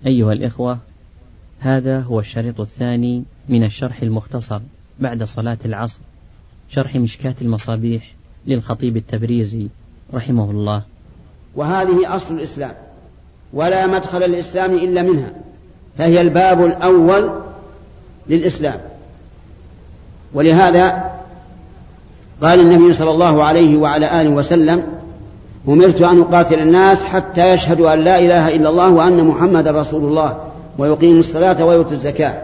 أيها الإخوة، هذا هو الشريط الثاني من الشرح المختصر بعد صلاة العصر، شرح مشكاة المصابيح للخطيب التبريزي رحمه الله. وهذه أصل الإسلام، ولا مدخل الإسلام إلا منها، فهي الباب الأول للإسلام. ولهذا قال النبي صلى الله عليه وعلى آله وسلم: أمرت أن أقاتل الناس حتى يشهدوا أن لا إله إلا الله وأن محمد رسول الله ويقيموا الصلاة ويؤتوا الزكاة.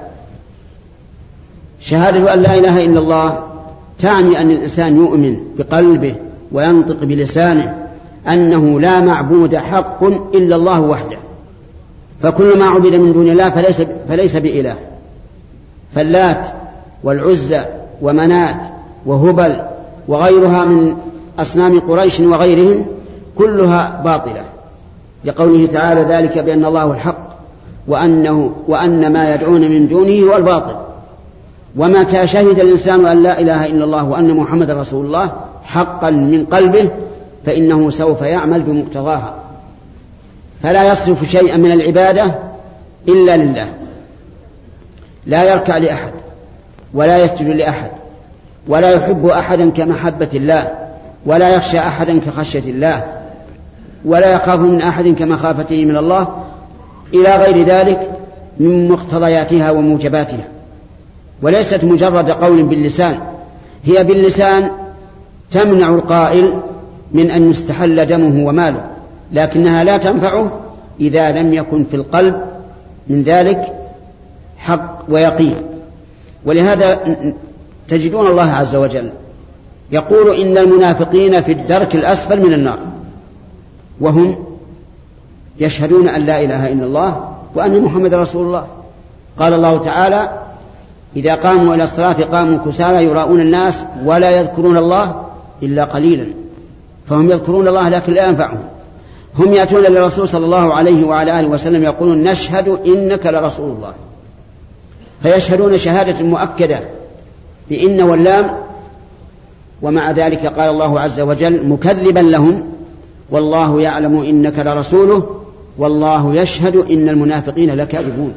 شهادة أن لا إله إلا الله تعني أن الإنسان يؤمن بقلبه وينطق بلسانه أنه لا معبود حق إلا الله وحده، فكل ما عبد من دون الله فليس بإله. فاللات والعزى ومنات وهبل وغيرها من أصنام قريش وغيرهم كلها باطلة، لقوله تعالى: ذلك بأن الله الحق وأن ما يدعون من دونه هو الباطل. ومتى شهد الإنسان أن لا إله إلا الله وأن محمد رسول الله حقا من قلبه فإنه سوف يعمل بمقتضاها، فلا يصرف شيئا من العبادة إلا لله، لا يركع لأحد ولا يسجد لأحد ولا يحب أحدا كمحبة الله ولا يخشى أحدا كخشية الله ولا يخاف من أحد كمخافته من الله، إلى غير ذلك من مقتضياتها وموجباتها. وليست مجرد قول باللسان، هي باللسان تمنع القائل من أن يستحل دمه وماله، لكنها لا تنفعه إذا لم يكن في القلب من ذلك حق ويقين. ولهذا تجدون الله عز وجل يقول: إن المنافقين في الدرك الأسفل من النار، وهم يشهدون أن لا إله إلا الله وأن محمد رسول الله. قال الله تعالى: إذا قاموا إلى الصلاة قاموا كسالى يراءون الناس ولا يذكرون الله إلا قليلا. فهم يذكرون الله لكن لا ينفعهم. هم يأتون للرسول صلى الله عليه وعلى آله وسلم يقولون: نشهد إنك لرسول الله، فيشهدون شهادة مؤكدة بإن واللام، ومع ذلك قال الله عز وجل مكذبا لهم: والله يعلم إنك لرسوله والله يشهد إن المنافقين لكاذبون.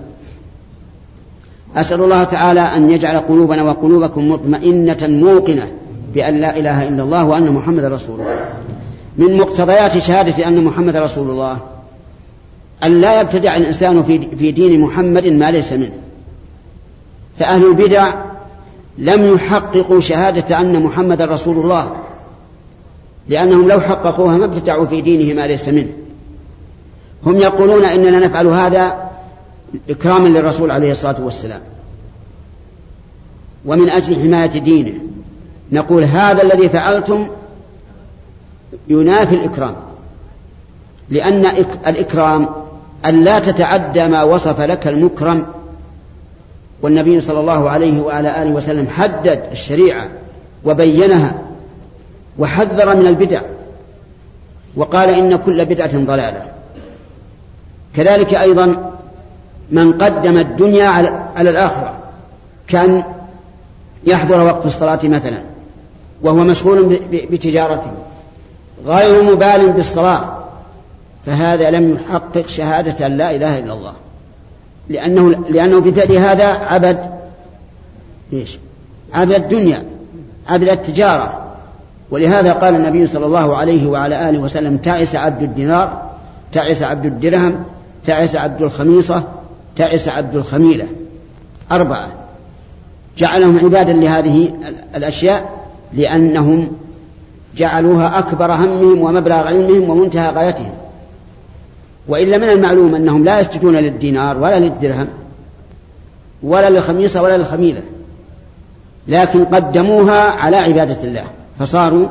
أسأل الله تعالى أن يجعل قلوبنا وقلوبكم مطمئنة موقنة بأن لا إله إلا الله وأن محمد رسول الله. من مقتضيات شهادة أن محمد رسول الله أن لا يبتدع الإنسان في دين محمد ما ليس منه. فأهل البدع لم يحققوا شهادة أن محمد رسول الله، لأنهم لو حققوها ما ابتدعوا في دينه ما ليس منه. هم يقولون إننا نفعل هذا إكراما للرسول عليه الصلاة والسلام ومن أجل حماية دينه. نقول: هذا الذي فعلتم ينافي الإكرام، لأن الإكرام أن لا تتعدى ما وصف لك المكرم. والنبي صلى الله عليه وعلى آله وسلم حدد الشريعة وبينها وحذر من البدع وقال: إن كل بدعة ضلالة. كذلك أيضا من قدم الدنيا على الآخرة، كان يحضر وقت الصلاة مثلا وهو مشغول بتجارته غير مبال بالصلاة، فهذا لم يحقق شهادة أن لا إله إلا الله، لأنه بفعل هذا عبد الدنيا، عبد التجارة. ولهذا قال النبي صلى الله عليه وعلى آله وسلم: تعس عبد الدينار، تعس عبد الدرهم، تعس عبد الخميصة، تعس عبد الخميلة. 4 جعلهم عبادا لهذه الأشياء لأنهم جعلوها أكبر همهم ومبلغ علمهم ومنتهى غايتهم. وإلا من المعلوم أنهم لا يسجدون للدينار ولا للدرهم ولا للخميصة ولا للخميلة، لكن قدموها على عبادة الله فصاروا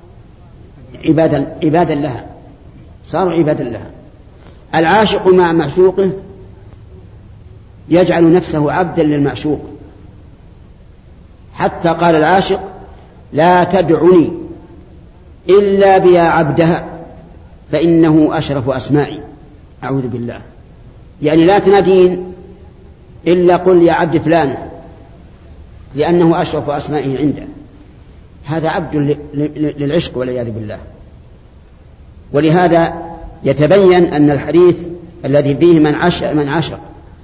عبادا لها، صاروا عبادا لها. العاشق مع معشوقه يجعل نفسه عبدا للمعشوق، حتى قال العاشق: لا تدعني إلا بيا عبدها فإنه أشرف أسمائي. أعوذ بالله، يعني لا تنادين إلا قل يا عبد فلانة، لأنه أشرف أسمائه عنده. هذا عبد للعشق والعياذ بالله. ولهذا يتبين أن الحديث الذي فيه من عشق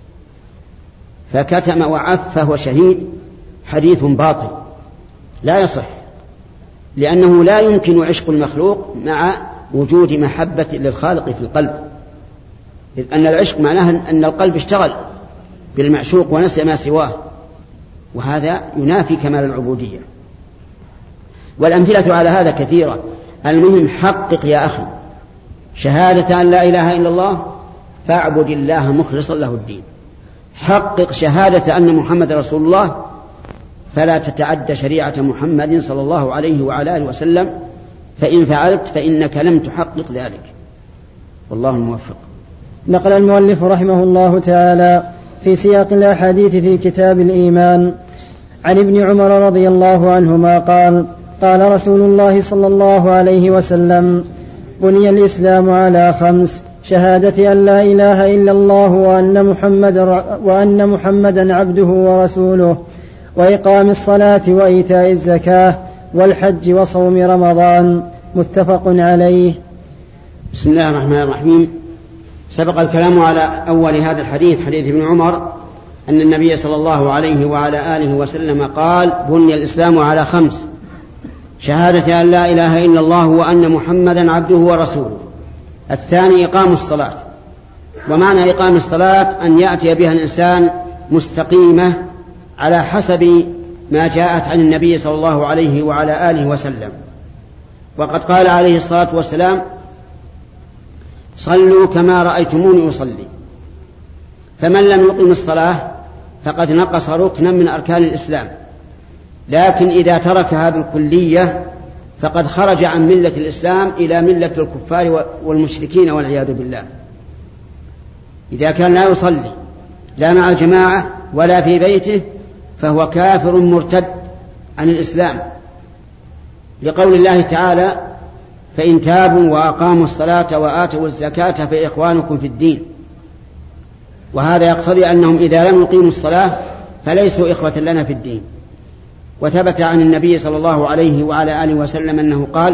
فكتم وعف فهو شهيد حديث باطل لا يصح، لأنه لا يمكن عشق المخلوق مع وجود محبة للخالق في القلب، إذ أن العشق معناه أن القلب اشتغل بالمعشوق ونسي ما سواه، وهذا ينافي كمال العبودية. والأمثلة على هذا كثيرة. المهم حقق يا أخي شهادة أن لا إله إلا الله فاعبد الله مخلصا له الدين. حقق شهادة أن محمد رسول الله فلا تتعدى شريعة محمد صلى الله عليه وعلى آله وسلم، فإن فعلت فإنك لم تحقق ذلك، والله الموفق. نقل المؤلف رحمه الله تعالى في سياق الأحاديث في كتاب الإيمان عن ابن عمر رضي الله عنهما قال: قال رسول الله صلى الله عليه وسلم: بني الإسلام على 5: شهادة أن لا إله إلا الله وأن محمدا عبده ورسوله، وإقام الصلاة وإيتاء الزكاة، والحج وصوم رمضان. متفق عليه. بسم الله الرحمن الرحيم. سبق الكلام على أول هذا الحديث، حديث ابن عمر، أن النبي صلى الله عليه وعلى آله وسلم قال: بني الإسلام على 5: شهادة أن لا إله إلا الله وأن محمدا عبده ورسوله. الثاني إقام الصلاة، ومعنى إقام الصلاة أن يأتي بها الإنسان مستقيمة على حسب ما جاءت عن النبي صلى الله عليه وعلى آله وسلم. وقد قال عليه الصلاة والسلام: صلوا كما رأيتموني أصلي. فمن لم يقم الصلاة فقد نقص ركنا من أركان الإسلام، لكن إذا تركها بالكلية فقد خرج عن ملة الإسلام إلى ملة الكفار والمشركين والعياذ بالله. إذا كان لا يصلي لا مع الجماعة ولا في بيته فهو كافر مرتد عن الإسلام، لقول الله تعالى: فإن تابوا وأقاموا الصلاة وآتوا الزكاة فإخوانكم في الدين. وهذا يقتضي أنهم إذا لم يقيموا الصلاة فليسوا إخوة لنا في الدين. وثبت عن النبي صلى الله عليه وعلى آله وسلم أنه قال: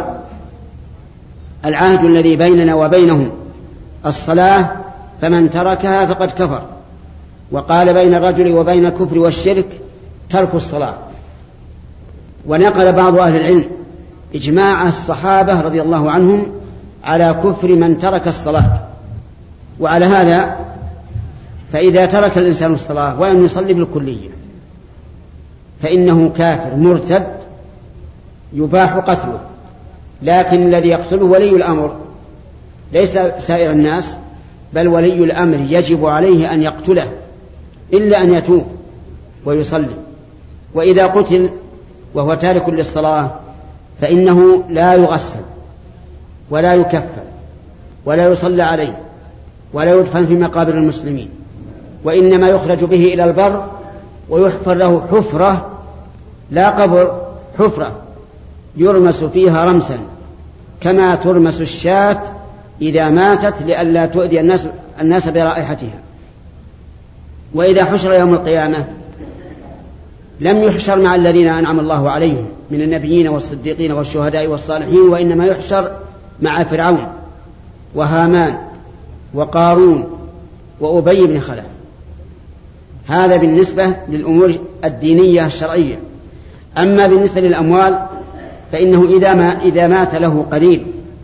العهد الذي بيننا وبينهم الصلاة، فمن تركها فقد كفر. وقال: بين الرجل وبين الكفر والشرك ترك الصلاة. ونقل بعض أهل العلم إجماع الصحابة رضي الله عنهم على كفر من ترك الصلاة. وعلى هذا فإذا ترك الإنسان الصلاة ولم يصلي بالكلية فإنه كافر مرتد يباح قتله، لكن الذي يقتله ولي الأمر ليس سائر الناس، بل ولي الأمر يجب عليه أن يقتله إلا أن يتوب ويصلي. وإذا قتل وهو تارك للصلاة فإنه لا يغسل ولا يكفر ولا يصلى عليه ولا يدفن في مقابر المسلمين، وإنما يخرج به إلى البر ويحفر له حفرة، لا قبر، حفرة يرمس فيها رمسا كما ترمس الشاة إذا ماتت لئلا تؤذي الناس برائحتها. وإذا حشر يوم القيامة لم يحشر مع الذين أنعم الله عليهم من النبيين والصديقين والشهداء والصالحين، وإنما يحشر مع فرعون وهامان وقارون وأبي بن خلف. هذا بالنسبة للأمور الدينية الشرعية. أما بالنسبة للأموال فإنه إذا مات له قريب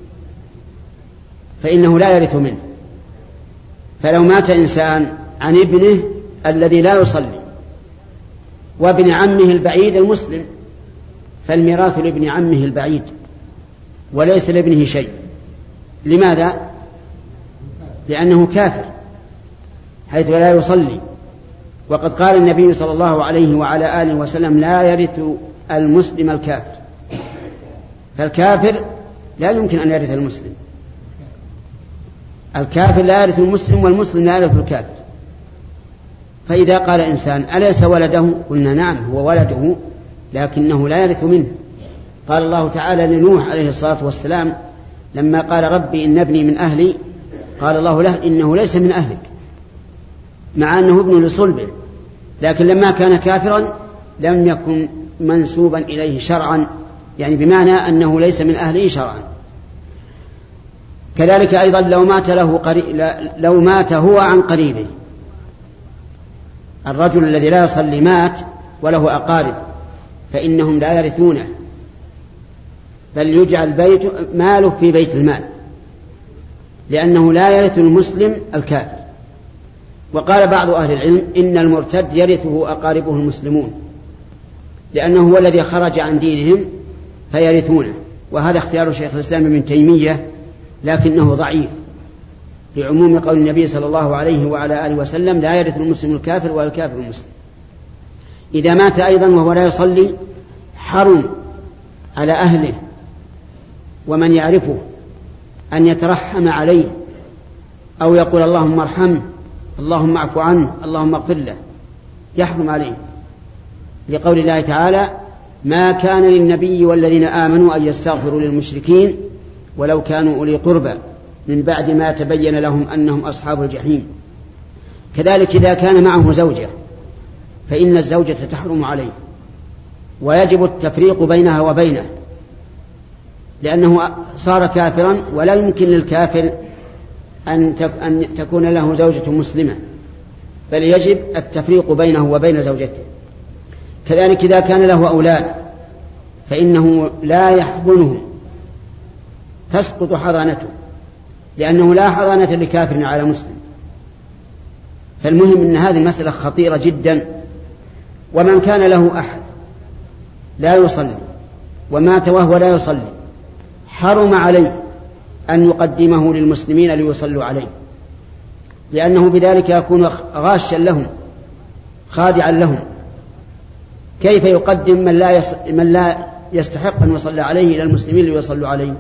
فإنه لا يرث منه. فلو مات إنسان عن ابنه الذي لا يصلي وابن عمه البعيد المسلم فالميراث لابن عمه البعيد وليس لابنه شيء. لماذا؟ لأنه كافر حيث لا يصلي. وقد قال النبي صلى الله عليه وعلى آله وسلم: لا يرث المسلم الكافر. فالكافر لا يمكن أن يرث المسلم. الكافر لا يرث المسلم والمسلم لا يرث الكافر. فإذا قال إنسان: أليس ولده؟ قلنا: نعم هو ولده لكنه لا يرث منه. قال الله تعالى لنوح عليه الصلاة والسلام لما قال: ربي إن ابني من أهلي، قال الله له: إنه ليس من أهلك، مع أنه ابن لصلبه، لكن لما كان كافرا لم يكن منسوبا إليه شرعا، يعني بمعنى أنه ليس من أهله شرعا. كذلك أيضا لو مات هو عن قريبه، الرجل الذي لا يصلي مات وله أقارب فإنهم لا يرثونه، بل يجعل ماله في بيت المال، لأنه لا يرث المسلم الكافر. وقال بعض أهل العلم إن المرتد يرثه أقاربه المسلمون، لأنه هو الذي خرج عن دينهم فيرثونه، وهذا اختيار شيخ الإسلام ابن تيمية، لكنه ضعيف لعموم قول النبي صلى الله عليه وعلى آله وسلم: لا يرث المسلم الكافر ولا الكافر المسلم. إذا مات أيضا وهو لا يصلي حرم على أهله ومن يعرفه أن يترحم عليه أو يقول اللهم ارحمه، اللهم اعف عنه، اللهم اغفر له، يحرم عليه، لقول الله تعالى: ما كان للنبي والذين آمنوا أن يستغفروا للمشركين ولو كانوا أولي قربى من بعد ما تبين لهم أنهم أصحاب الجحيم. كذلك إذا كان معه زوجة فإن الزوجة تحرم عليه، ويجب التفريق بينها وبينه، لأنه صار كافرا ولا يمكن للكافر أن تكون له زوجة مسلمة، بل يجب التفريق بينه وبين زوجته. كذلك إذا كان له أولاد فإنه لا يحضنهم، تسقط حضانته، لأنه لا حضانة لكافر على مسلم. فالمهم أن هذه المسألة خطيرة جدا. ومن كان له أحد لا يصلي ومات وهو لا يصلي حرم عليه أن يقدمه للمسلمين ليصلوا عليه، لأنه بذلك يكون غاشا لهم خادعا لهم. كيف يقدم من لا يستحق أن يصلى عليه إلى المسلمين ليصلوا عليه؟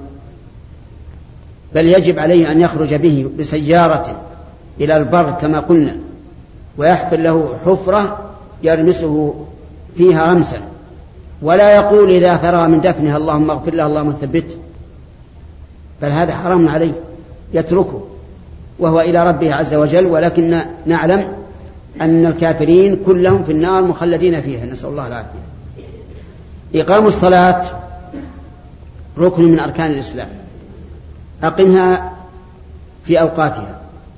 بل يجب عليه أن يخرج به بسيارة إلى البر كما قلنا، ويحفر له حفرة يرمسه فيها رمسا، ولا يقول إذا فرغ من دفنها اللهم اغفر له اللهم ثبته، بل هذا حرام عليه، يتركه وهو إلى ربه عز وجل. ولكن نعلم أن الكافرين كلهم في النار مخلدين فيها، نسأل الله العافية. إقام الصلاة ركن من أركان الإسلام، أقمها في أوقاتها،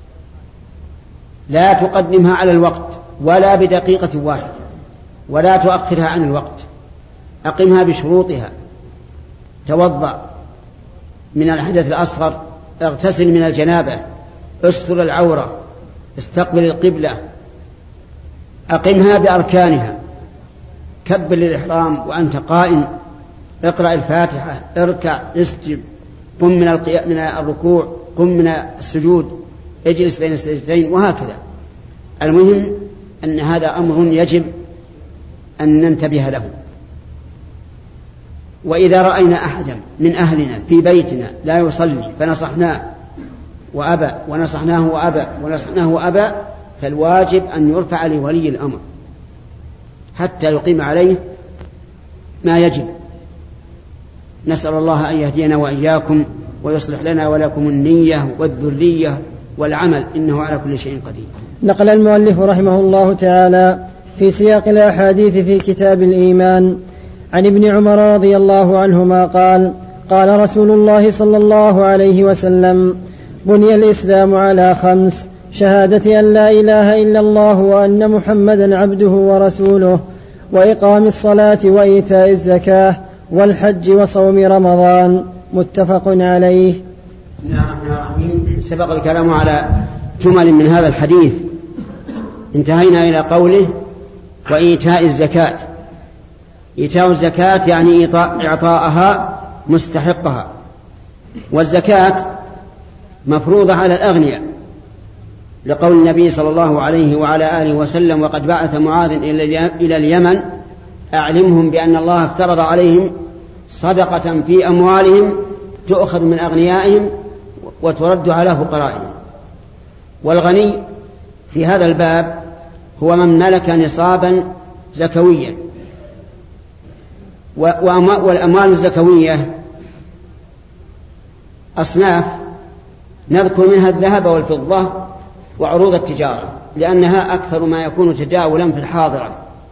لا تقدمها على الوقت ولا بدقيقة واحدة، ولا تؤخرها عن الوقت، أقمها بشروطها. توضأ من الحدث الأصغر، اغتسل من الجنابة، استر العورة، استقبل القبلة، أقمها بأركانها، كبر للإحرام وأنت قائم، اقرأ الفاتحة، اركع، اسجد، قم من الركوع، قم من السجود، اجلس بين السجدتين، وهكذا. المهم أن هذا أمر يجب أن ننتبه له. وإذا رأينا أحدا من أهلنا في بيتنا لا يصلي فنصحناه وأبى، ونصحناه وأبى، ونصحناه وأبى، فالواجب أن يرفع لولي الأمر حتى يقيم عليه ما يجب. نسأل الله أن يهدينا وإياكم ويصلح لنا ولكم النية والذرية والعمل، إنه على كل شيء قدير. نقل المؤلف رحمه الله تعالى في سياق الأحاديث في كتاب الإيمان عن ابن عمر رضي الله عنهما قال: قال رسول الله صلى الله عليه وسلم: بني الإسلام على 5: شهادة أن لا إله إلا الله وأن محمدا عبده ورسوله، وإقام الصلاة وإيتاء الزكاة والحج وصوم رمضان. متفق عليه. سبق الكلام على جمل من هذا الحديث، انتهينا إلى قوله: وإيتاء الزكاة. إيتاء الزكاة يعني إعطاءها مستحقها، والزكاة مفروضة على الأغنياء، لقول النبي صلى الله عليه وعلى آله وسلم: وقد بعث معاذ إلى اليمن أعلمهم بأن الله افترض عليهم صدقة في أموالهم تؤخذ من أغنيائهم وترد على فقرائهم. والغني في هذا الباب هو من ملك نصابا زكويا. والأموال الزكوية أصناف، نذكر منها الذهب والفضة وعروض التجارة، لأنها أكثر ما يكون تداولا في الحاضرة.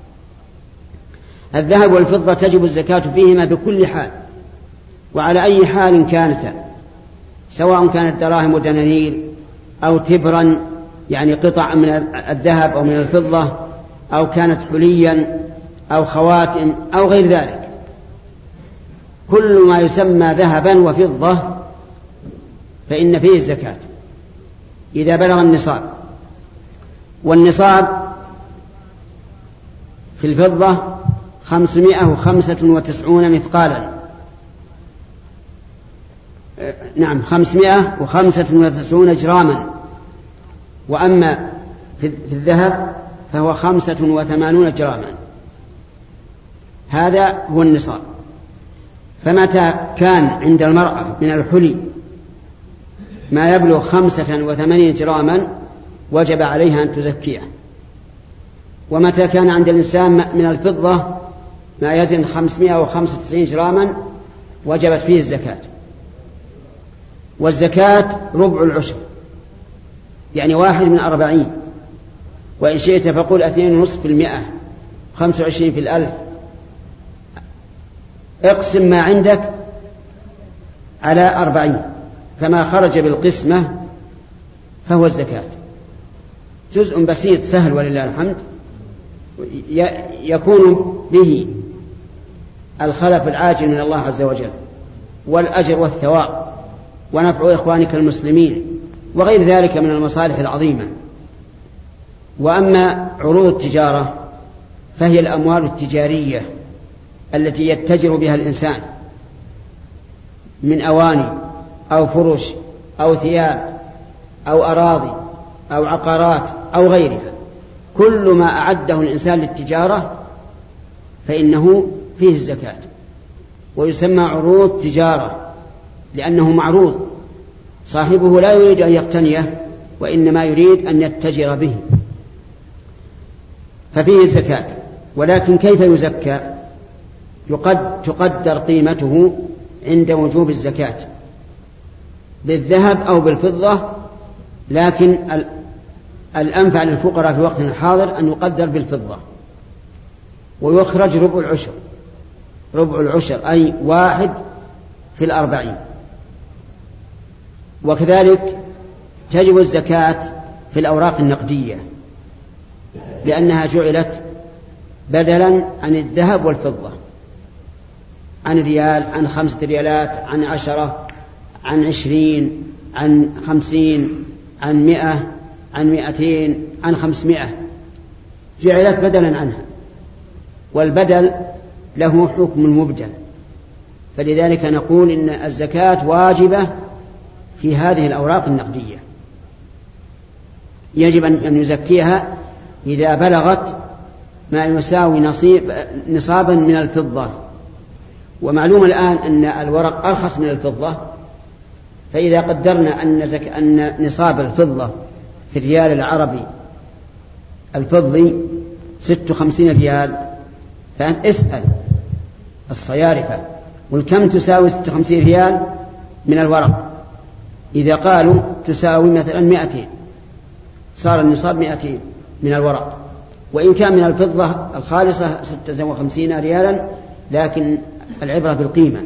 الذهب والفضة تجب الزكاة فيهما بكل حال، وعلى أي حال كانتا، سواء كانت دراهم ودنانير أو تبرا يعني قطع من الذهب أو من الفضة، أو كانت حليا أو خواتم أو غير ذلك، كل ما يسمى ذهبا وفضة فإن فيه الزكاة إذا بلغ النصاب. والنصاب في الفضة 595 مثقالا، 595 جراما. وأما في الذهب فهو 85 جراما. هذا هو النصاب. فمتى كان عند المرأة من الحلي ما يبلغ 85 جراما وجب عليها أن تزكيه. ومتى كان عند الإنسان من الفضة ما يزن 595 جراما وجبت فيه الزكاة. والزكاة ربع العشر، يعني 1/40. وإن شئت فقل 2.5%، 25 في 1000. اقسم ما عندك على 40، فما خرج بالقسمة فهو الزكاة. جزء بسيط سهل ولله الحمد، يكون به الخلف العاجل من الله عز وجل، والأجر والثواب، ونفع إخوانك المسلمين، وغير ذلك من المصالح العظيمة. وأما عروض التجارة فهي الأموال التجارية التي يتجر بها الإنسان من أواني أو فرش أو ثياب أو أراضي أو عقارات أو غيرها. كل ما أعده الإنسان للتجارة فإنه فيه الزكاة، ويسمى عروض تجارة لأنه معروض، صاحبه لا يريد أن يقتنيه وإنما يريد أن يتجر به، ففيه الزكاة. ولكن كيف يزكى؟ تقدر قيمته عند وجوب الزكاة بالذهب أو بالفضة، لكن الأنفع للفقراء في وقتنا الحاضر أن يقدر بالفضة، ويخرج ربع العشر. ربع العشر أي 1/40. وكذلك تجب الزكاة في الأوراق النقدية لأنها جعلت بدلا عن الذهب والفضة، عن ريال، عن 5 ريالات، عن 10، عن 20، عن 50، عن 100، عن 200، عن 500، جعلت بدلا عنها. والبدل له حكم المبدل، فلذلك نقول إن الزكاة واجبة في هذه الأوراق النقدية. يجب أن يزكيها إذا بلغت ما يساوي نصابا من الفضة. ومعلوم الآن أن الورق أرخص من الفضة، فإذا قدرنا أن نصاب الفضة في الريال العربي الفضي 56 ريال، فأنت اسأل الصيارفة والكم تساوي 56 ريال من الورق. إذا قالوا تساوي مثلا 200، صار النصاب 200 من الورق. وإن كان من الفضة الخالصة 56 ريالا، لكن العبرة بالقيمة.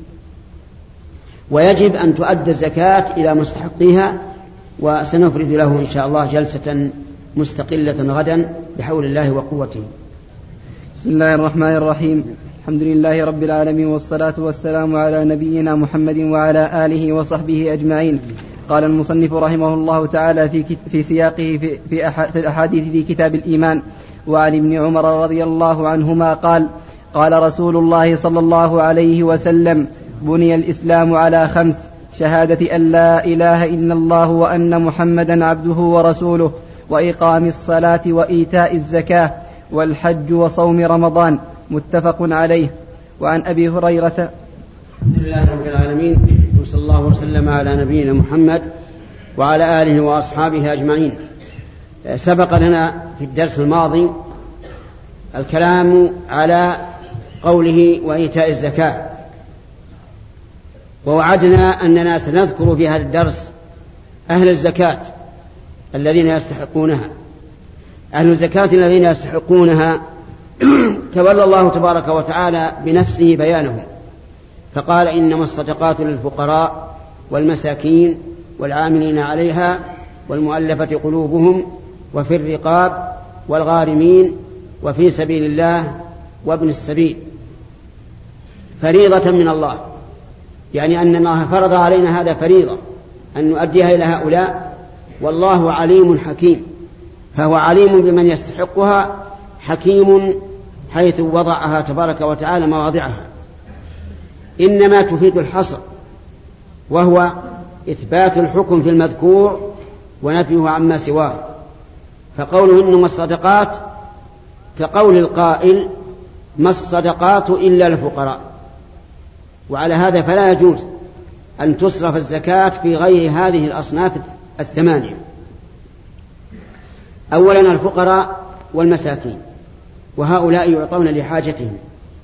ويجب أن تؤدى الزكاة إلى مستحقيها، وسنفرد له إن شاء الله جلسة مستقلة غدا بحول الله وقوته. بسم الله الرحمن الرحيم. الحمد لله رب العالمين، والصلاة والسلام على نبينا محمد وعلى آله وصحبه أجمعين. قال المصنف رحمه الله تعالى في سياقه في الأحاديث في كتاب الإيمان: وعن ابن عمر رضي الله عنهما قال: قال رسول الله صلى الله عليه وسلم: بني الإسلام على 5: شهادة أن لا إله إلا الله وأن محمدا عبده ورسوله، وإقام الصلاة وإيتاء الزكاة، والحج وصوم رمضان. متفق عليه. وعن أبي هريرة. الحمد لله رب العالمين، وصلى الله وسلم على نبينا محمد وعلى آله وأصحابه أجمعين. سبق لنا في الدرس الماضي الكلام على قوله وإيتاء الزكاة، ووعدنا أننا سنذكر في هذا الدرس أهل الزكاة الذين يستحقونها. أهل الزكاة الذين يستحقونها تولى الله تبارك وتعالى بنفسه بيانهم، فقال: إنما الصدقات للفقراء والمساكين والعاملين عليها والمؤلفة قلوبهم وفي الرقاب والغارمين وفي سبيل الله وابن السبيل فريضة من الله، يعني أن الله فرض علينا هذا فريضة أن نؤديها إلى هؤلاء، والله عليم حكيم، فهو عليم بمن يستحقها، حكيم حيث وضعها تبارك وتعالى مواضعها. إنما تفيد الحصر، وهو إثبات الحكم في المذكور ونفيه عما سواه، فقوله إنما الصدقات كقول القائل ما الصدقات إلا الفقراء، وعلى هذا فلا يجوز أن تصرف الزكاة في غير هذه الأصناف الثمانية. أولا الفقراء والمساكين، وهؤلاء يعطون لحاجتهم،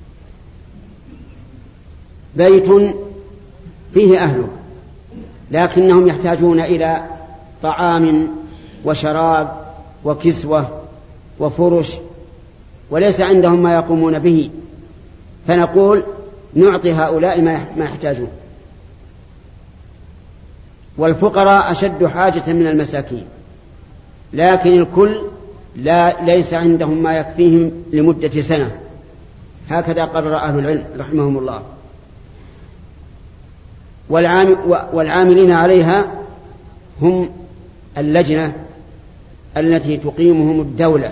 بيت فيه أهله لكنهم يحتاجون إلى طعام وشراب وكسوة وفرش، وليس عندهم ما يقومون به، فنقول نعطي هؤلاء ما يحتاجون. والفقراء أشد حاجة من المساكين، لكن الكل ليس عندهم ما يكفيهم لمدة سنة، هكذا قرر أهل العلم رحمهم الله. والعاملين عليها هم اللجنة التي تقيمهم الدولة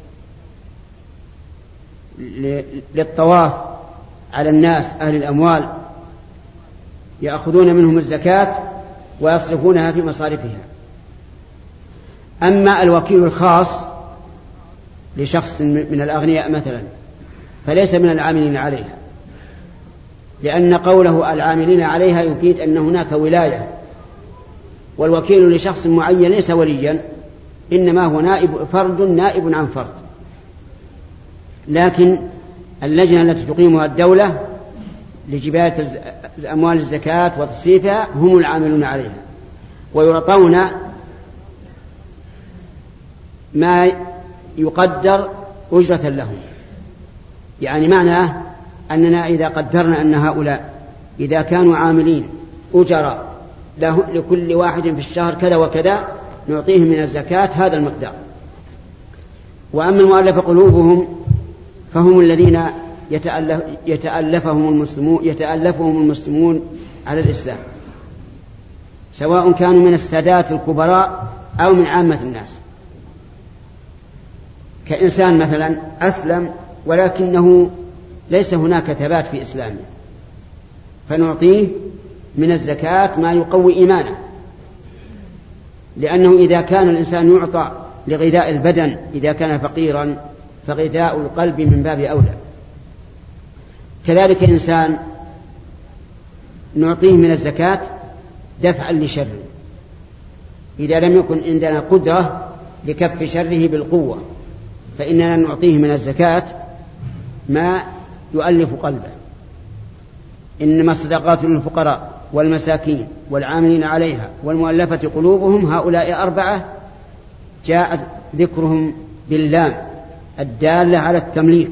للطواف على الناس أهل الأموال، يأخذون منهم الزكاة ويصرفونها في مصارفها. أما الوكيل الخاص لشخص من الأغنياء مثلا فليس من العاملين عليها، لأن قوله العاملين عليها يفيد أن هناك ولاية، والوكيل لشخص معين ليس وليا، إنما هو فرد نائب عن فرد. لكن اللجنة التي تقيمها الدولة لجباية أموال الزكاة وتصريفها هم العاملون عليها، ويعطون ما يقدر أجرة لهم. يعني معناه أننا إذا قدرنا أن هؤلاء إذا كانوا عاملين أجراء لكل واحد في الشهر كذا وكذا نعطيهم من الزكاة هذا المقدار. وأما المؤلف قلوبهم فهم الذين يتألفهم المسلمون على الإسلام، سواء كانوا من السادات الكبراء أو من عامة الناس. كإنسان مثلا أسلم ولكنه ليس هناك ثبات في إسلامه، فنعطيه من الزكاة ما يقوي إيمانه، لأنه إذا كان الإنسان يعطى لغذاء البدن إذا كان فقيرا فغذاء القلب من باب أولى. كذلك إنسان نعطيه من الزكاة دفعا لشره، إذا لم يكن عندنا قدرة لكف شره بالقوة فإننا نعطيه من الزكاة ما يؤلف قلبه. إنما الصدقات للفقراء والمساكين والعاملين عليها والمؤلفة قلوبهم، هؤلاء أربعة جاء ذكرهم باللام الدالة على التمليك.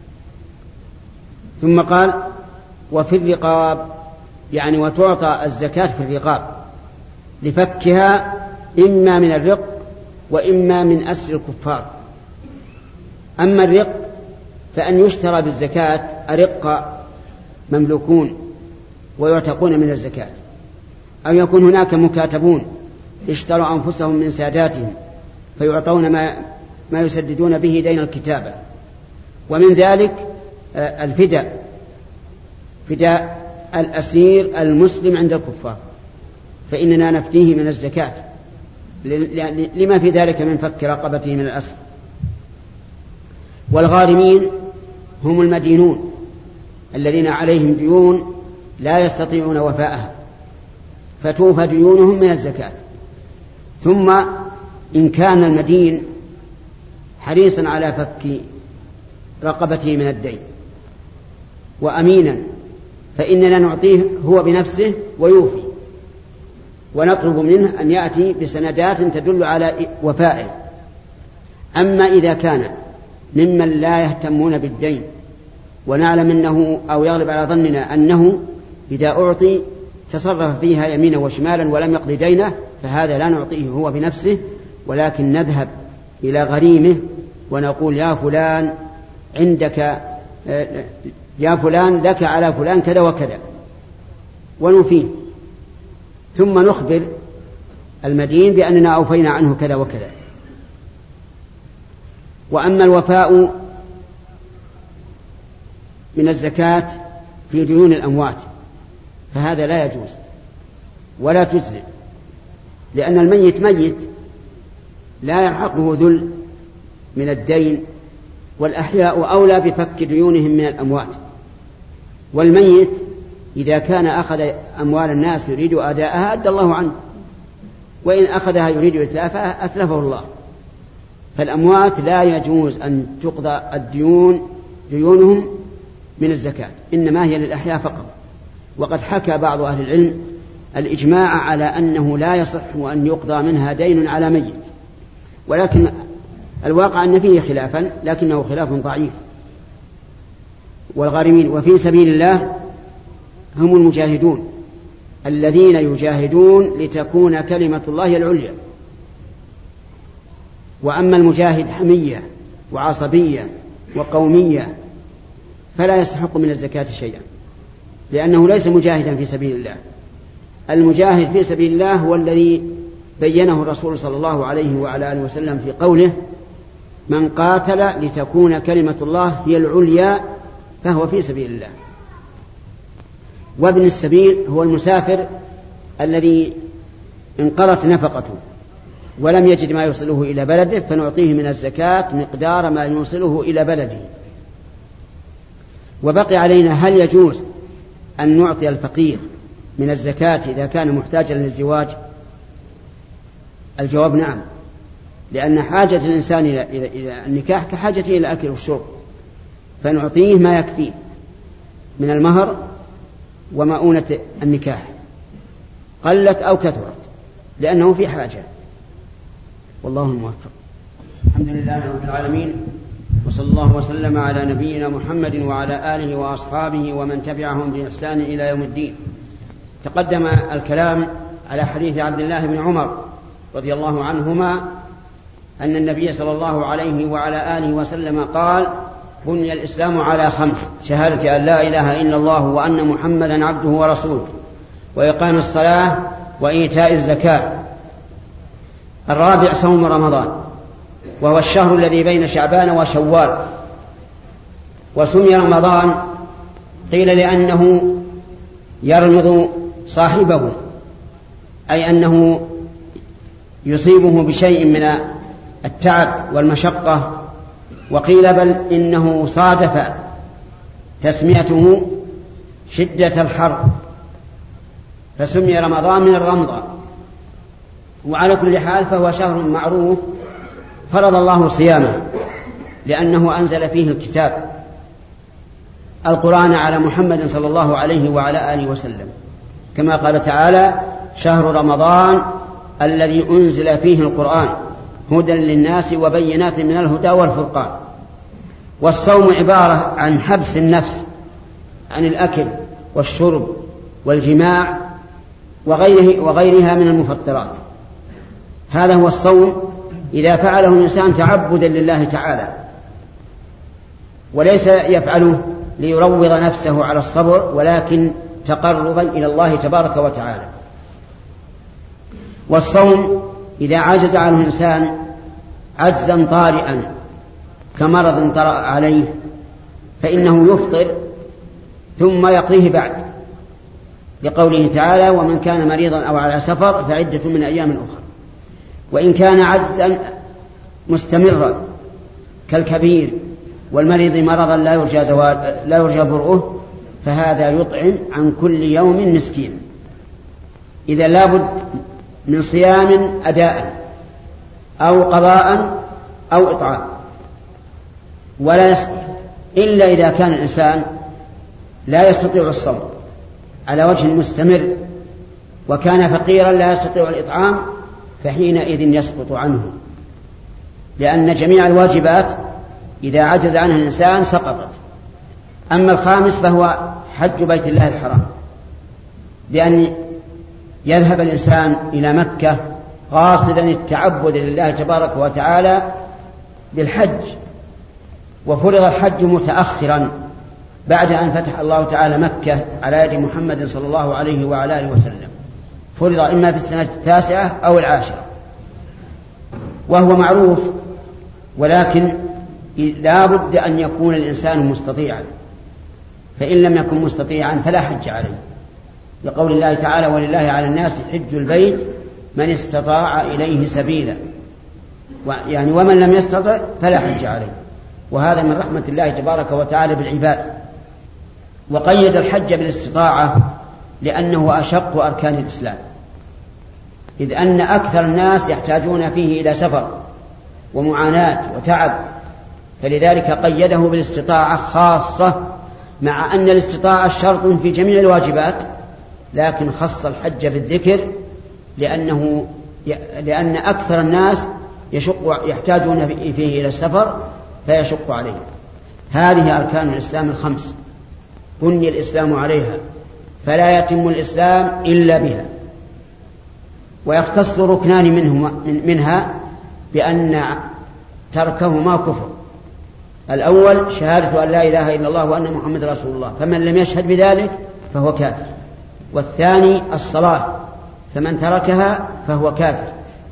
ثم قال وفي الرقاب، يعني وتعطى الزكاة في الرقاب لفكها إما من الرق وإما من أسر الكفار. أما الرق فأن يشترى بالزكاة أرق مملوكون ويعتقون من الزكاة، أو يكون هناك مكاتبون اشتروا أنفسهم من ساداتهم فيعطون ما يسددون به دين الكتابة. ومن ذلك الفداء، فداء الأسير المسلم عند الكفار، فإننا نفتيه من الزكاة لما في ذلك من فك رقبته من الأسر. والغارمين هم المدينون الذين عليهم ديون لا يستطيعون وفاءها، فتوفى ديونهم من الزكاة. ثم إن كان المدين حريصا على فك رقبته من الدين وأمينا فإننا نعطيه هو بنفسه ويوفي، ونطلب منه أن يأتي بسندات تدل على وفائه. أما إذا كان ممن لا يهتمون بالدين ونعلم أنه أو يغلب على ظننا أنه إذا أعطي تصرف فيها يمينا وشمالا ولم يقضي دينه فهذا لا نعطيه هو بنفسه، ولكن نذهب إلى غريمه ونقول يا فلان عندك يا فلان لك على فلان كذا وكذا ونوفيه، ثم نخبر المدين بأننا أوفينا عنه كذا وكذا. وأما الوفاء من الزكاة في ديون الأموات فهذا لا يجوز ولا تجزئ، لأن الميت ميت لا يلحقه ذل من الدين، والأحياء أولى بفك ديونهم من الأموات. والميت إذا كان أخذ أموال الناس يريد أداءها أدى الله عنه، وإن أخذها يريد إتلافها أتلفه الله. فالأموات لا يجوز أن تقضى ديونهم من الزكاة، إنما هي للأحياء فقط. وقد حكى بعض أهل العلم الإجماع على أنه لا يصح أن يقضى منها دين على ميت، ولكن الواقع أن فيه خلافا لكنه خلاف ضعيف. والغارمين وفي سبيل الله هم المجاهدون الذين يجاهدون لتكون كلمة الله العليا. وأما المجاهد حمية وعصبية وقومية فلا يستحق من الزكاة شيئا، لأنه ليس مجاهدا في سبيل الله. المجاهد في سبيل الله هو الذي بينه الرسول صلى الله عليه وعلى آله وسلم في قوله من قاتل لتكون كلمة الله هي العليا فهو في سبيل الله. وابن السبيل هو المسافر الذي انقضت نفقته ولم يجد ما يوصله إلى بلده، فنعطيه من الزكاة مقدار ما يوصله إلى بلده. وبقي علينا هل يجوز أن نعطي الفقير من الزكاة إذا كان محتاجا للزواج؟ الجواب نعم، لأن حاجة الإنسان إلى النكاح كحاجته إلى الأكل والشرب، فنعطيه ما يكفيه من المهر ومؤونة النكاح قلت أو كثرت، لأنه في حاجة. والله الموفق. الحمد لله رب العالمين، وصلى الله وسلم على نبينا محمد وعلى آله وأصحابه ومن تبعهم بإحسان إلى يوم الدين. تقدم الكلام على حديث عبد الله بن عمر رضي الله عنهما أن النبي صلى الله عليه وعلى آله وسلم قال بني الإسلام على 5: شهادة أن لا إله إلا الله وأن محمدا عبده ورسوله، وإقام الصلاة، وإيتاء الزكاة. الرابع صوم رمضان، وهو الشهر الذي بين شعبان وشوال. وسمي رمضان قيل لأنه يرمض صاحبه، أي أنه يصيبه بشيء من التعب والمشقة. وقيل بل إنه صادف تسميته شدة الحر فسمي رمضان من الرمضة. وعلى كل حال فهو شهر معروف فرض الله صيامه، لأنه أنزل فيه الكتاب القرآن على محمد صلى الله عليه وعلى آله وسلم، كما قال تعالى شهر رمضان الذي أنزل فيه القرآن هدى للناس وبينات من الهدى والفرقان. والصوم عبارة عن حبس النفس عن الأكل والشرب والجماع وغيرها من المفطرات. هذا هو الصوم إذا فعله الإنسان تعبدا لله تعالى، وليس يفعله ليروض نفسه على الصبر، ولكن تقربا إلى الله تبارك وتعالى. والصوم إذا عجز عنه الإنسان عجزا طارئا كمرض طرأ عليه فإنه يفطر ثم يقضيه بعد، لقوله تعالى ومن كان مريضا أو على سفر فعدة من أيام أخرى. وإن كان عجزا مستمرا كالكبير والمريض مرضا لا يرجى برؤه فهذا يطعم عن كل يوم مسكين. إذا لابد من صيام أداء أو قضاء أو إطعام، ولا يصح إلا إذا كان الإنسان لا يستطيع الصوم على وجه مستمر وكان فقيرا لا يستطيع الإطعام، فحينئذ يسقط عنه، لأن جميع الواجبات إذا عجز عنها الإنسان سقطت. أما الخامس فهو حج بيت الله الحرام، بأن يذهب الإنسان إلى مكة قاصدا التعبد لله تبارك وتعالى بالحج، وفرض الحج متأخرا بعد أن فتح الله تعالى مكة على يد محمد صلى الله عليه وعلى آله وسلم، فرض إما في السنة 9 أو 10، وهو معروف، ولكن لا بد أن يكون الإنسان مستطيعا، فإن لم يكن مستطيعا فلا حج عليه، لقول الله تعالى: ولله على الناس حج البيت من استطاع إليه سبيلا، يعني ومن لم يستطع فلا حج عليه. وهذا من رحمة الله تبارك وتعالى بالعباد. وقيد الحج بالاستطاعة لأنه أشق أركان الإسلام، إذ أن أكثر الناس يحتاجون فيه إلى سفر ومعاناة وتعب، فلذلك قيده بالاستطاعة خاصة، مع أن الاستطاعة شرط في جميع الواجبات، لكن خص الحج بالذكر لأن أكثر الناس يحتاجون فيه إلى السفر فيشق عليه. هذه أركان الإسلام الخمس بني الإسلام عليها، فلا يتم الإسلام إلا بها. ويختص ركنان منها بأن تركهما كفر. الأول شهادة أن لا إله إلا الله وأن محمد رسول الله، فمن لم يشهد بذلك فهو كافر. والثاني الصلاة، فمن تركها فهو كافر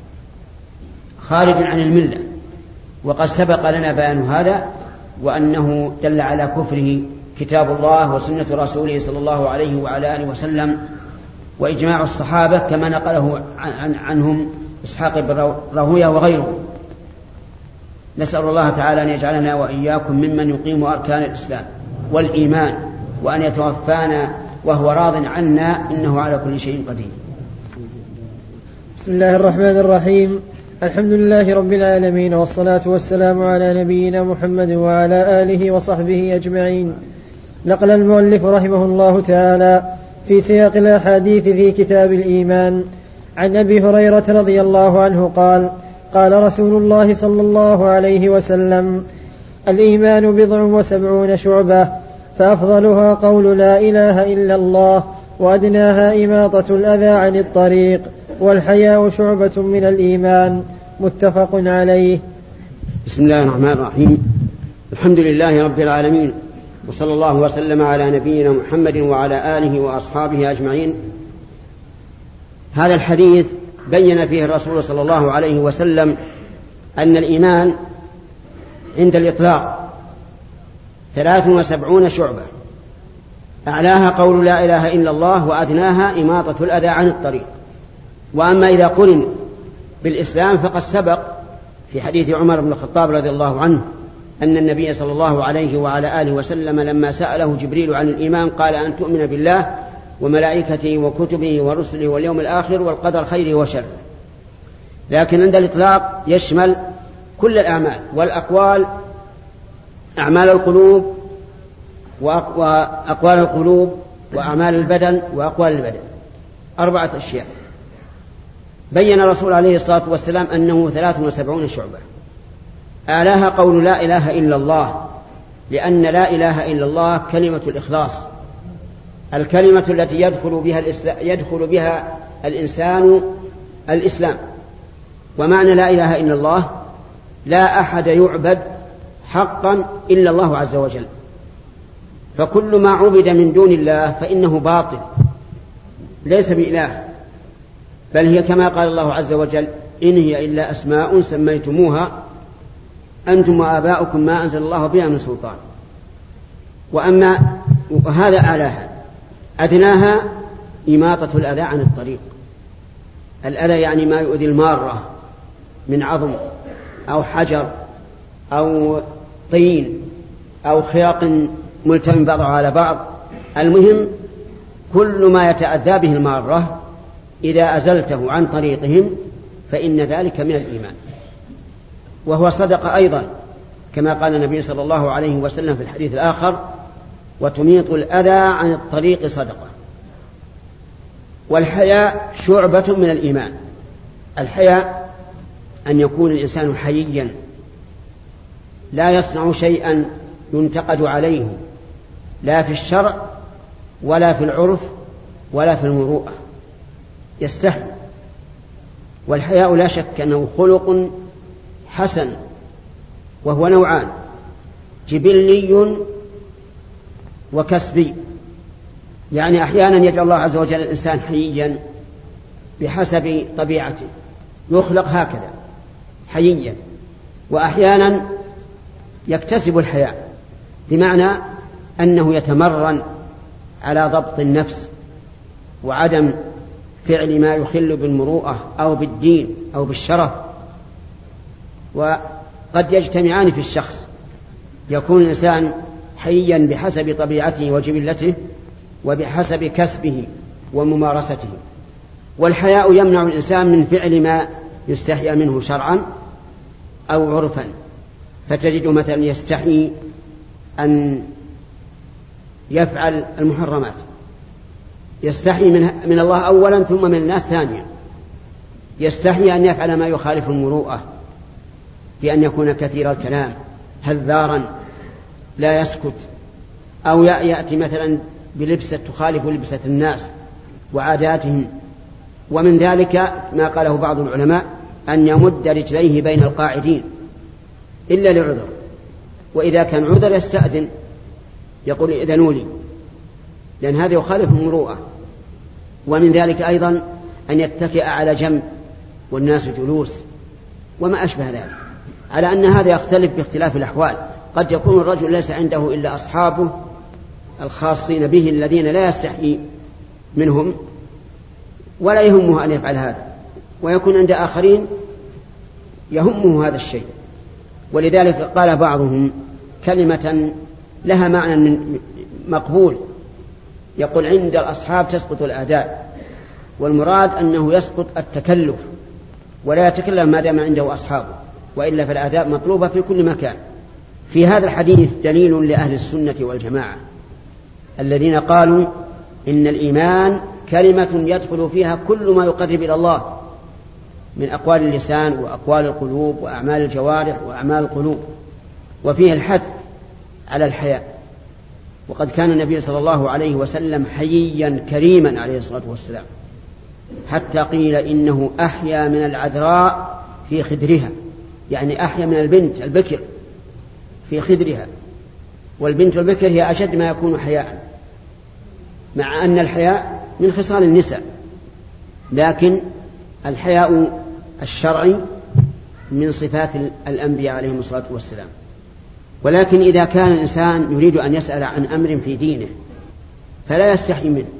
خارج عن الملة، وقد سبق لنا بيان هذا، وأنه دل على كفره كتاب الله وسنة رسوله صلى الله عليه وعلى آله وسلم وإجماع الصحابة كما نقله عنهم إسحاق بن راهويه وغيره. نسأل الله تعالى أن يجعلنا وإياكم ممن يقيم أركان الإسلام والإيمان، وأن يتوفانا وهو راض عنا، إنه على كل شيء قدير. بسم الله الرحمن الرحيم. الحمد لله رب العالمين، والصلاة والسلام على نبينا محمد وعلى آله وصحبه أجمعين. نقل المؤلف رحمه الله تعالى في سياق الأحاديث في كتاب الإيمان عن أبي هريرة رضي الله عنه قال: قال رسول الله صلى الله عليه وسلم: الإيمان 79 شعبة، فأفضلها قول لا إله إلا الله، وأدناها إماطة الأذى عن الطريق، والحياء شعبة من الإيمان. متفق عليه. بسم الله الرحمن الرحيم. الحمد لله رب العالمين، وصلى الله وسلم على نبينا محمد وعلى آله وأصحابه أجمعين. هذا الحديث بين فيه الرسول صلى الله عليه وسلم أن الإيمان عند الإطلاق 73 شعبة، أعلاها قول لا إله إلا الله، وأدناها إماطة الأذى عن الطريق. وأما إذا قرن بالإسلام فقد سبق في حديث عمر بن الخطاب رضي الله عنه أن النبي صلى الله عليه وعلى آله وسلم لما سأله جبريل عن الإيمان قال: أن تؤمن بالله وملائكته وكتبه ورسله واليوم الآخر والقدر خيره وشره. لكن عند الإطلاق يشمل كل الأعمال والأقوال، أعمال القلوب وأقوال القلوب، وأعمال البدن وأقوال البدن، 4 أشياء. بين الرسول عليه الصلاة والسلام أنه 73 شعبة. أعلاها قول لا إله إلا الله، لأن لا إله إلا الله كلمة الإخلاص، الكلمة التي يدخل بها الإنسان الإسلام. ومعنى لا إله إلا الله: لا أحد يعبد حقا إلا الله عز وجل، فكل ما عبد من دون الله فإنه باطل ليس بإله، بل هي كما قال الله عز وجل: إن هي إلا أسماء سميتموها أنتم وآباؤكم ما أنزل الله بها من سلطان. وهذا أعلاها. أدناها إماطة الأذى عن الطريق. الأذى يعني ما يؤذي المارة من عظم أو حجر أو طين أو خرق ملتم بعضها على بعض. المهم كل ما يتأذى به المارة إذا أزلته عن طريقهم فإن ذلك من الإيمان. وهو صدق أيضا كما قال النبي صلى الله عليه وسلم في الحديث الآخر: وتميط الأذى عن الطريق صدقة. والحياء شعبة من الإيمان. الحياء أن يكون الإنسان حييا لا يصنع شيئا ينتقد عليه لا في الشرع ولا في العرف ولا في المروءة، يستحي. والحياء لا شك أنه خلق حسن، وهو نوعان: جبلي وكسبي. يعني أحيانا يجعل الله عز وجل الإنسان حييا بحسب طبيعته، يخلق هكذا حييا، وأحيانا يكتسب الحياء بمعنى أنه يتمرن على ضبط النفس وعدم فعل ما يخل بالمروءة أو بالدين أو بالشرف. وقد يجتمعان في الشخص، يكون الإنسان حييا بحسب طبيعته وجبلته وبحسب كسبه وممارسته. والحياء يمنع الإنسان من فعل ما يستحيا منه شرعا أو عرفا، فتجد مثلا يستحي أن يفعل المحرمات، يستحي من الله أولا ثم من الناس ثانيا، يستحي أن يفعل ما يخالف المروءة بأن يكون كثير الكلام هذارا لا يسكت، أو يأتي مثلا بلبسة تخالف لبسة الناس وعاداتهم. ومن ذلك ما قاله بعض العلماء أن يمد رجليه بين القاعدين إلا لعذر، وإذا كان عذر يستأذن، يقول إذنوا لي، لأن هذا يخالف المروءة. ومن ذلك أيضا أن يتكئ على جنب والناس جلوس وما أشبه ذلك، على أن هذا يختلف باختلاف الأحوال. قد يكون الرجل ليس عنده إلا أصحابه الخاصين به الذين لا يستحي منهم ولا يهمه أن يفعل هذا، ويكون عند آخرين يهمه هذا الشيء. ولذلك قال بعضهم كلمة لها معنى مقبول، يقول: عند الأصحاب تسقط الآداب، والمراد أنه يسقط التكلف ولا يتكلم ما دام عنده أصحابه، وإلا فالآداب مطلوبة في كل مكان. في هذا الحديث دليل لأهل السنة والجماعة الذين قالوا إن الإيمان كلمة يدخل فيها كل ما يقرب إلى الله من أقوال اللسان وأقوال القلوب وأعمال الجوارح وأعمال القلوب، وفيه الحث على الحياء. وقد كان النبي صلى الله عليه وسلم حييا كريما عليه الصلاة والسلام، حتى قيل إنه أحيا من العذراء في خدرها، يعني أحيا من البنت البكر في خدرها، والبنت البكر هي أشد ما يكون حياء، مع أن الحياء من خصال النساء، لكن الحياء الشرعي من صفات الأنبياء عليهم الصلاة والسلام. ولكن إذا كان الإنسان يريد أن يسأل عن أمر في دينه فلا يستحي منه،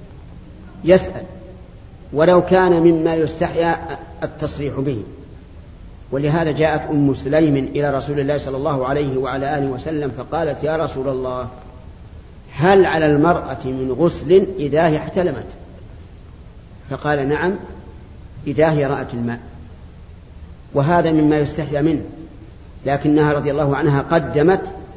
يسأل ولو كان مما يستحيا التصريح به. ولهذا جاءت أم سليم إلى رسول الله صلى الله عليه وعلى آله وسلم فقالت: يا رسول الله، هل على المرأة من غسل إذا هي احتلمت؟ فقال: نعم، إذا هي رأت الماء. وهذا مما يستحيا منه، لكنها رضي الله عنها قدمت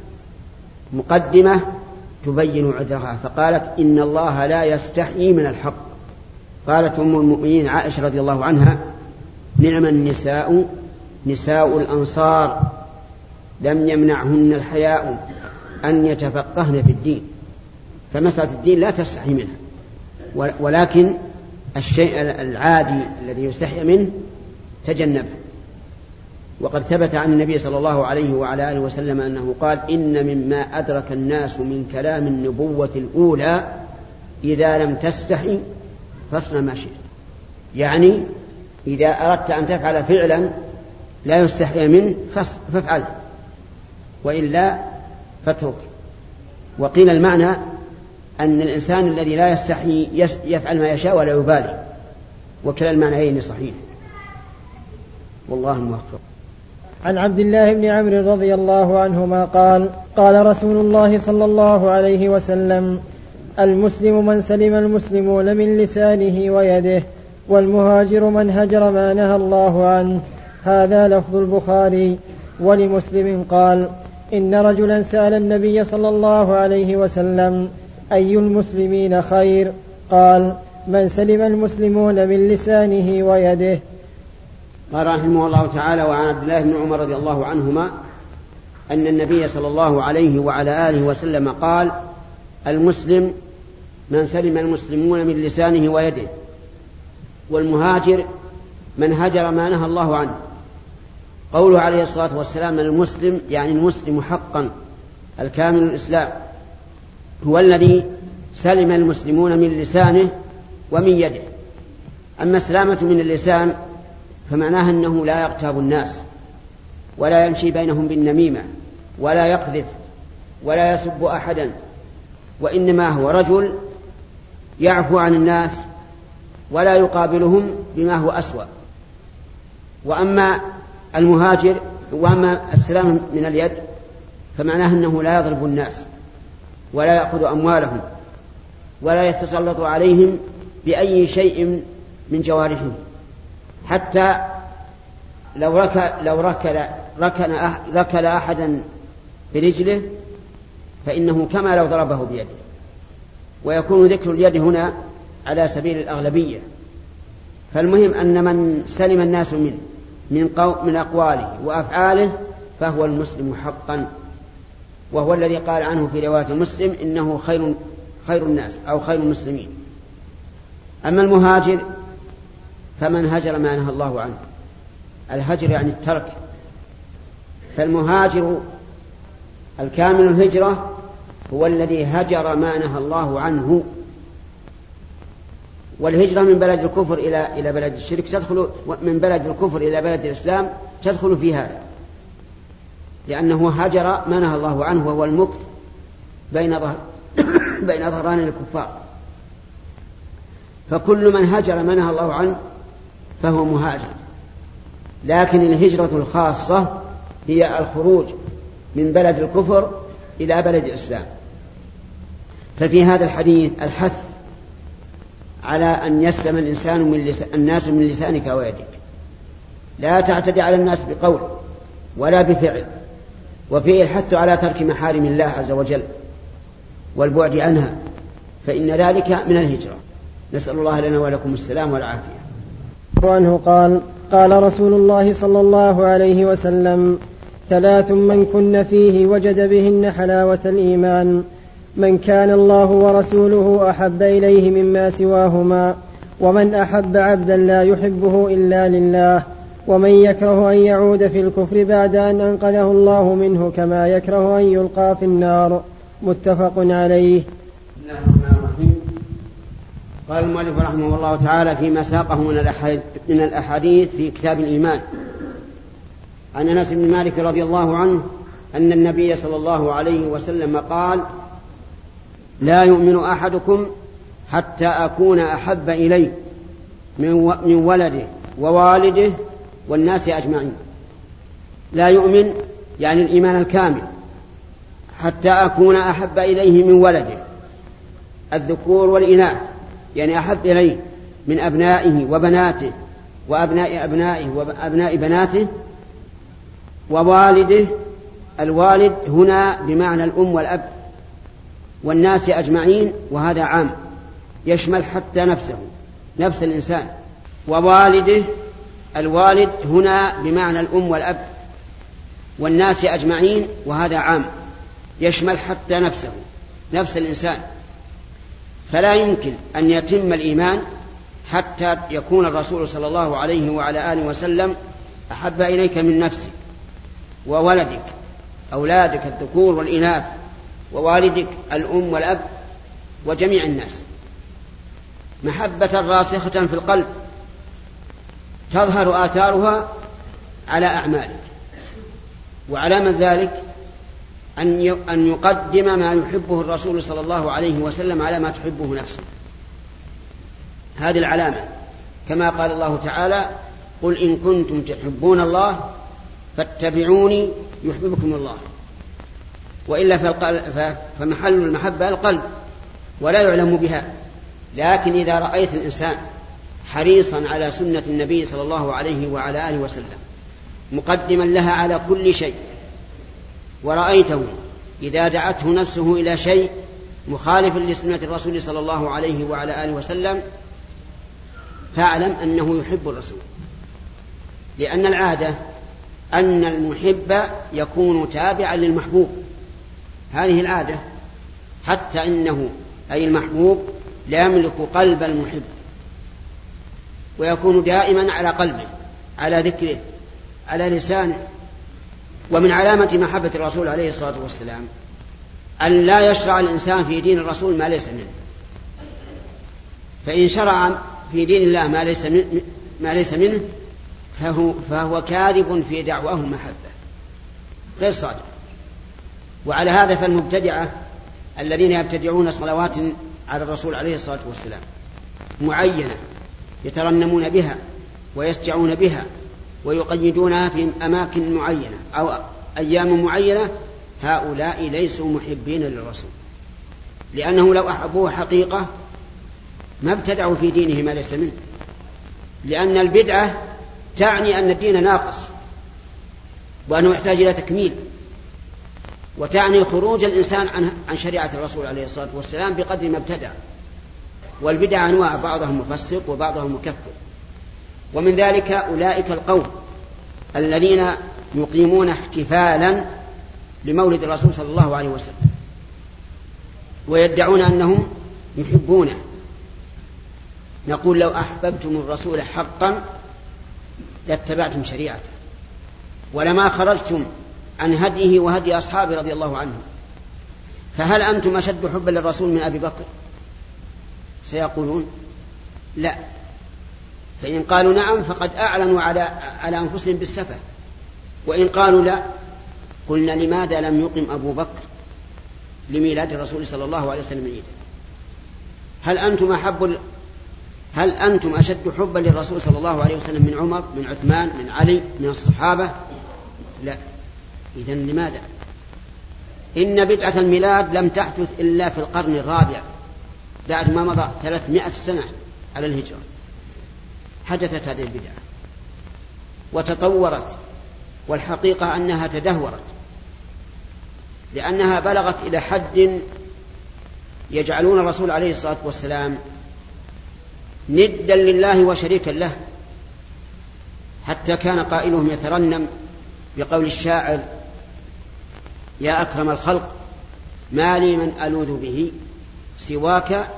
مقدمة تبين عذرها، فقالت: إن الله لا يستحيي من الحق. قالت أم المؤمنين عائشة رضي الله عنها: نعم النساء نساء الأنصار لم يمنعهن الحياء أن يتفقهن في الدين. فمسألة الدين لا تستحي منها، ولكن الشيء العادي الذي يستحي منه تجنبه. وقد ثبت عن النبي صلى الله عليه وعلى آله وسلم أنه قال: إن مما أدرك الناس من كلام النبوة الأولى إذا لم تستحي فاصنع ما شئت. يعني إذا أردت أن تفعل فعلا لا يستحي منه فافعله، وإلا فاترك. وقيل المعنى أن الإنسان الذي لا يستحي يفعل ما يشاء ولا يبالي، وكلا المعنيين صحيح، والله الموفق. عن عبد الله بن عمرو رضي الله عنهما قال: قال رسول الله صلى الله عليه وسلم: المسلم من سلم المسلمون من لسانه ويده، والمهاجر من هجر ما نهى الله عنه. هذا لفظ البخاري. ولمسلم قال: إن رجلا سأل النبي صلى الله عليه وسلم: أي المسلمين خير؟ قال: من سلم المسلمون من لسانه ويده. قال رحمه الله تعالى: وعن عبد الله بن عمر رضي الله عنهما أن النبي صلى الله عليه وعلى آله وسلم قال: المسلم من سلم المسلمون من لسانه ويده، والمهاجر من هجر ما نهى الله عنه. قوله عليه الصلاة والسلام المسلم يعني المسلم حقا الكامل الإسلام هو الذي سلم المسلمون من لسانه ومن يده. أما السلامة من اللسان فمعناها أنه لا يغتاب الناس ولا يمشي بينهم بالنميمة ولا يقذف ولا يسب أحدا، وإنما هو رجل يعفو عن الناس ولا يقابلهم بما هو أسوأ. وأما المهاجر وأما السلام من اليد فمعناه أنه لا يضرب الناس ولا يأخذ أموالهم ولا يتسلط عليهم بأي شيء من جوارحهم، حتى لو ركل أحدا برجله فإنه كما لو ضربه بيده. ويكون ذكر اليد هنا على سبيل الأغلبية. فالمهم أن من سلم الناس من أقواله وأفعاله فهو المسلم حقا، وهو الذي قال عنه في رواية مسلم إنه خير الناس أو خير المسلمين. أما المهاجر فمن هجر ما نهى الله عنه. الهجر يعني الترك. فالمهاجر الكامل الهجرة هو الذي هجر ما نهى الله عنه. والهجرة من بلد الكفر إلى بلد الشرك تدخل، من بلد الكفر إلى بلد الإسلام تدخل في هذا، لأنه هجر ما نهى الله عنه وهو المكث بين ظهران الكفار. فكل من هجر ما نهى الله عنه فهو مهاجر. لكن الهجرة الخاصة هي الخروج من بلد الكفر إلى بلد الإسلام. ففي هذا الحديث الحث على أن يسلم الناس من لسانك ويدك. لا تعتدي على الناس بقول ولا بفعل. وفيه الحث على ترك محارم الله عز وجل والبعد عنها، فإن ذلك من الهجرة. نسأل الله لنا ولكم السلام والعافية. وعنه قال: قال رسول الله صلى الله عليه وسلم: 3 من كن فيه وجد بهن حلاوة الإيمان: من كان الله ورسوله أحب إليه مما سواهما، ومن أحب عبدا لا يحبه إلا لله، ومن يكره أن يعود في الكفر بعد أن أنقذه الله منه كما يكره أن يلقى في النار. متفق عليه. بسم الله الرحمن الرحيم. قال المؤلف رحمه الله تعالى فيما ساقه من الأحاديث في كتاب الإيمان عن أنس بن مالك رضي الله عنه أن النبي صلى الله عليه وسلم قال: لا يؤمن أحدكم حتى أكون أحب إليه من ولده ووالده والناس أجمعين. لا يؤمن يعني الإيمان الكامل حتى أكون أحب إليه من ولده الذكور والإناث، يعني أحب إليه من أبنائه وبناته وأبناء أبنائه وأبناء بناته، ووالده. الوالد هنا بمعنى الأم والأب، والناس أجمعين، وهذا عام يشمل حتى نفس الإنسان. ووالده الوالد هنا بمعنى الأم والأب والناس أجمعين، وهذا عام يشمل حتى نفس الإنسان. فلا يمكن أن يتم الإيمان حتى يكون الرسول صلى الله عليه وعلى آله وسلم أحب إليك من نفسك وولدك، أولادك الذكور والإناث، ووالدك الأم والأب وجميع الناس، محبة راسخة في القلب تظهر آثارها على أعمالك. وعلامة ذلك أن يقدم ما يحبه الرسول صلى الله عليه وسلم على ما تحبه نفسه. هذه العلامة، كما قال الله تعالى: قل إن كنتم تحبون الله فاتبعوني يحببكم الله. وإلا فمحل المحبة القلب ولا يعلم بها. لكن إذا رأيت الإنسان حريصا على سنة النبي صلى الله عليه وعلى آله وسلم مقدما لها على كل شيء، ورأيته إذا دعته نفسه إلى شيء مخالف لسنة الرسول صلى الله عليه وعلى آله وسلم، فاعلم أنه يحب الرسول. لأن العادة أن المحب يكون تابعا للمحبوب، هذه العادة. حتى إنه أي المحبوب لا يملك قلب المحب، ويكون دائما على قلبه، على ذكره، على لسانه. ومن علامة محبة الرسول عليه الصلاة والسلام أن لا يشرع الإنسان في دين الرسول ما ليس منه، فإن شرع في دين الله ما ليس منه فهو كاذب في دعواه المحبة غير صادق. وعلى هذا فالمبتدعة الذين يبتدعون صلوات على الرسول عليه الصلاة والسلام معينة يترنمون بها ويسجعون بها ويقيدونها في أماكن معينة أو أيام معينة، هؤلاء ليسوا محبين للرسول، لأنه لو أحبوه حقيقة ما ابتدعوا في دينه ما ليس منه، لأن البدعة تعني أن الدين ناقص وأنه يحتاج إلى تكميل، وتعني خروج الإنسان عن شريعة الرسول عليه الصلاة والسلام بقدر ما ابتدع. والبدع أنواع، بعضهم مفسق وبعضهم مكفر. ومن ذلك أولئك القوم الذين يقيمون احتفالا لمولد الرسول صلى الله عليه وسلم ويدعون أنهم يحبونه. نقول لو أحببتم الرسول حقا لاتبعتم شريعته ولما خرجتم عن هديه وهدي أصحابه رضي الله عنهم. فهل أنتم أشد حبا للرسول من أبي بكر؟ سيقولون لا. فإن قالوا نعم فقد أعلنوا على أنفسهم بالسفة، وإن قالوا لا قلنا لماذا لم يقم أبو بكر لميلاد الرسول صلى الله عليه وسلم عيدا؟ هل أنتم أشد حبا للرسول صلى الله عليه وسلم من عمر، من عثمان، من علي، من الصحابة؟ لا. إذن لماذا؟ إن بدعة الميلاد لم تحدث إلا في القرن الرابع بعد ما مضى 300 سنة على الهجرة حدثت هذه البدعة وتطورت، والحقيقة أنها تدهورت لأنها بلغت إلى حد يجعلون الرسول عليه الصلاة والسلام ندا لله وشريكا له، حتى كان قائلهم يترنم بقول الشاعر: يا أكرم الخلق ما لي من ألوذ به سواك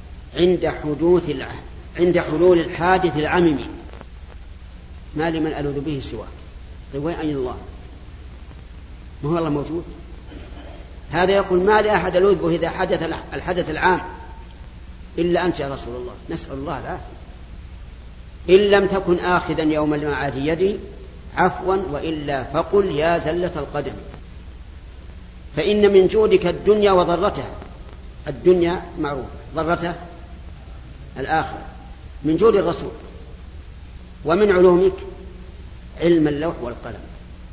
عند حلول الحادث العمم. ما لي من ألوذ به سواك. طيب وين أين الله؟ ما هو الله موجود؟ هذا يقول ما لي أحد ألوذ به إذا حدث الحدث العام إلا أنت يا رسول الله. نسأل الله العافية. إن لم تكن آخذا يوم المعاد يدي عفوا وإلا فقل يا زلة القدم. فإن من جودك الدنيا وضرتها، الدنيا معروف، ضرتها الآخرة، من جود الرسول. ومن علومك علم اللوح والقلم.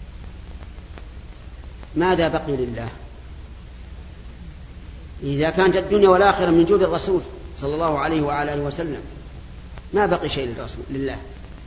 ماذا بقي لله؟ إذا كانت الدنيا والآخرة من جود الرسول صلى الله عليه وآله وسلم ما بقي شيء للرسول لله.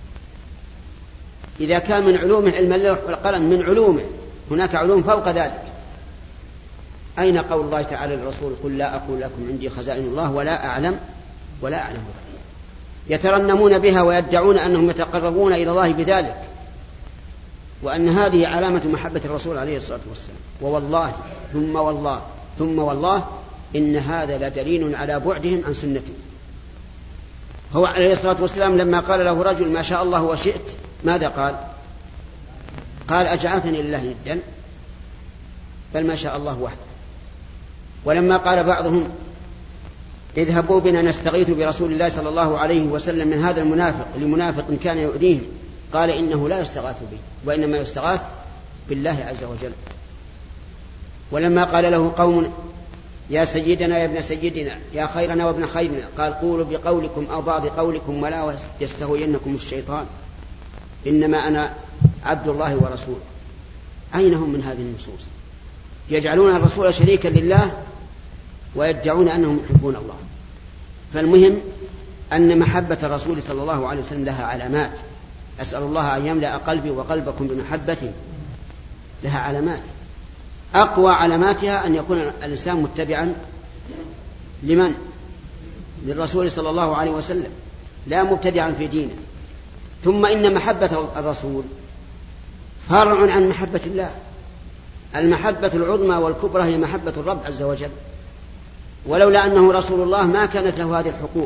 إذا كان من علومه علم اللوح والقلم، من علومه هناك علوم فوق ذلك. أين قول الله تعالى للرسول: قل لا أقول لكم عندي خزائن الله ولا أعلم الغيب. يترنمون بها ويدعون أنهم يتقربون إلى الله بذلك، وأن هذه علامة محبة الرسول عليه الصلاة والسلام. ووالله ثم والله ثم والله إن هذا لدليل على بعدهم عن سنته. هو عليه الصلاة والسلام لما قال له رجل: ما شاء الله وشئت، ماذا قال أجعلتني لله ندا؟ بل ما شاء الله وحده. ولما قال بعضهم: اذهبوا بنا نستغيث برسول الله صلى الله عليه وسلم من هذا المنافق لمنافق كان يؤذيهم، قال: إنه لا يستغاث به وإنما يستغاث بالله عز وجل. ولما قال له قوم: يا سيدنا يا ابن سيدنا يا خيرنا وابن خيرنا، قال: قولوا بقولكم أو بعض قولكم ولا يستهوينكم الشيطان، إنما أنا عبد الله ورسوله. أين هم من هذه النصوص؟ يجعلون الرسول شريكا لله ويدعون أنهم يحبون الله. فالمهم أن محبة الرسول صلى الله عليه وسلم لها علامات. أسأل الله أن يملأ قلبي وقلبكم بمحبته. لها علامات، أقوى علاماتها أن يكون الإنسان متبعا لمن؟ للرسول صلى الله عليه وسلم، لا مبتدعا في دينه. ثم إن محبة الرسول فرع عن محبة الله. المحبة العظمى والكبرى هي محبة الرب عز وجل. ولولا أنه رسول الله ما كانت له هذه الحقوق،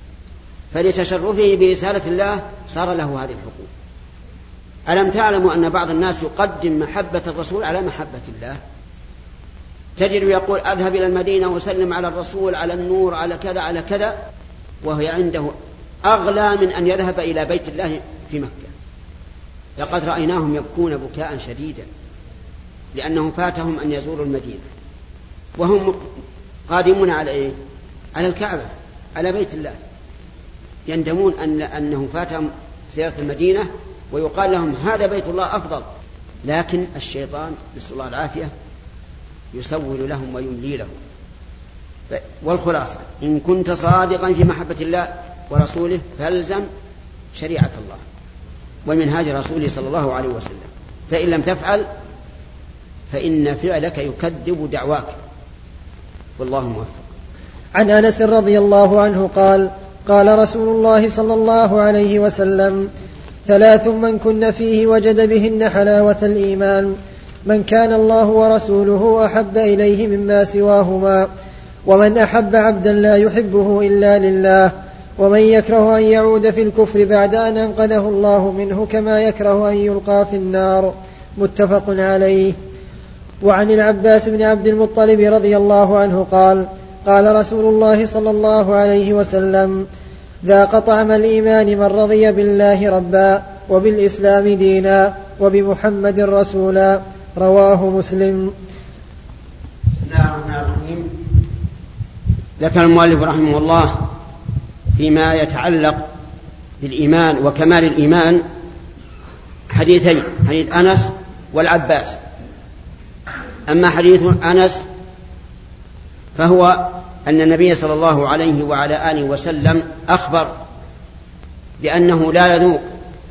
فلتشرفه برسالة الله صار له هذه الحقوق. ألم تعلموا أن بعض الناس يقدم محبة الرسول على محبة الله؟ تجد يقول أذهب إلى المدينة وسلم على الرسول، على النور، على كذا على كذا، وهي عنده أغلى من أن يذهب إلى بيت الله في مكة. لقد رأيناهم يبكون بكاء شديدا لأنه فاتهم أن يزوروا المدينة، وهم قادمون على إيه؟ على الكعبة، على بيت الله، يندمون أنه فاتهم زيارة المدينة، ويقال لهم هذا بيت الله أفضل. لكن الشيطان نسأل الله العافية يسول لهم ويملي لهم. والخلاصة إن كنت صادقا في محبة الله ورسوله فالزم شريعة الله ومنهاج رسوله صلى الله عليه وسلم، فإن لم تفعل فإن فعلك يكذب دعواك، والله موفق. عن أنس رضي الله عنه قال: قال رسول الله صلى الله عليه وسلم: 3 من كن فيه وجد بهن حلاوة الإيمان: من كان الله ورسوله أحب إليه مما سواهما، ومن أحب عبدا لا يحبه إلا لله، ومن يكره أن يعود في الكفر بعد أن أنقذه الله منه كما يكره أن يلقى في النار. متفق عليه. وعن العباس بن عبد المطلب رضي الله عنه قال: قال رسول الله صلى الله عليه وسلم: ذاق طعم الإيمان من رضي بالله ربا وبالإسلام دينا وبمحمد رسولا. رواه مسلم. بسم الله الرحمن الرحيم. ذكر المؤلف رحمه الله فيما يتعلق بالإيمان وكمال الإيمان حديثين: حديث أنس والعباس. أما حديث أنس فهو أن النبي صلى الله عليه وعلى آله وسلم أخبر بأنه لا يذوق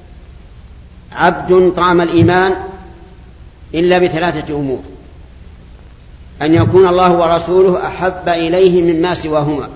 عبد طعم الإيمان إلا ب3 أمور: أن يكون الله ورسوله أحب إليه مما سواهما،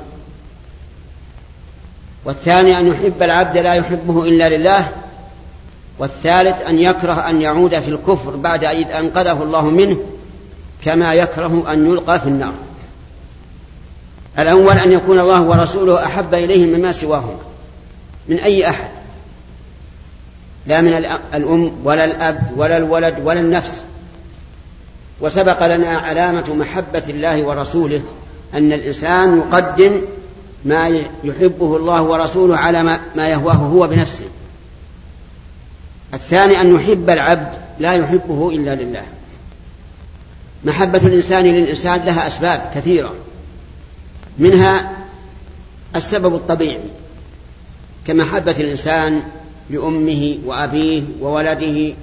والثاني أن يحب العبد لا يحبه إلا لله، والثالث أن يكره أن يعود في الكفر بعد إذ أنقذه الله منه كما يكره أن يلقى في النار. الأول أن يكون الله ورسوله أحب إليه مما سواهما من أي أحد، لا من الأم ولا الأب ولا الولد ولا النفس. وسبق لنا علامة محبة الله ورسوله أن الإنسان يقدم ما يحبه الله ورسوله على ما يهواه هو بنفسه. الثاني أن يحب العبد لا يحبه إلا لله. محبة الإنسان للإنسان لها أسباب كثيرة، منها السبب الطبيعي كمحبة الإنسان لأمه وأبيه وولده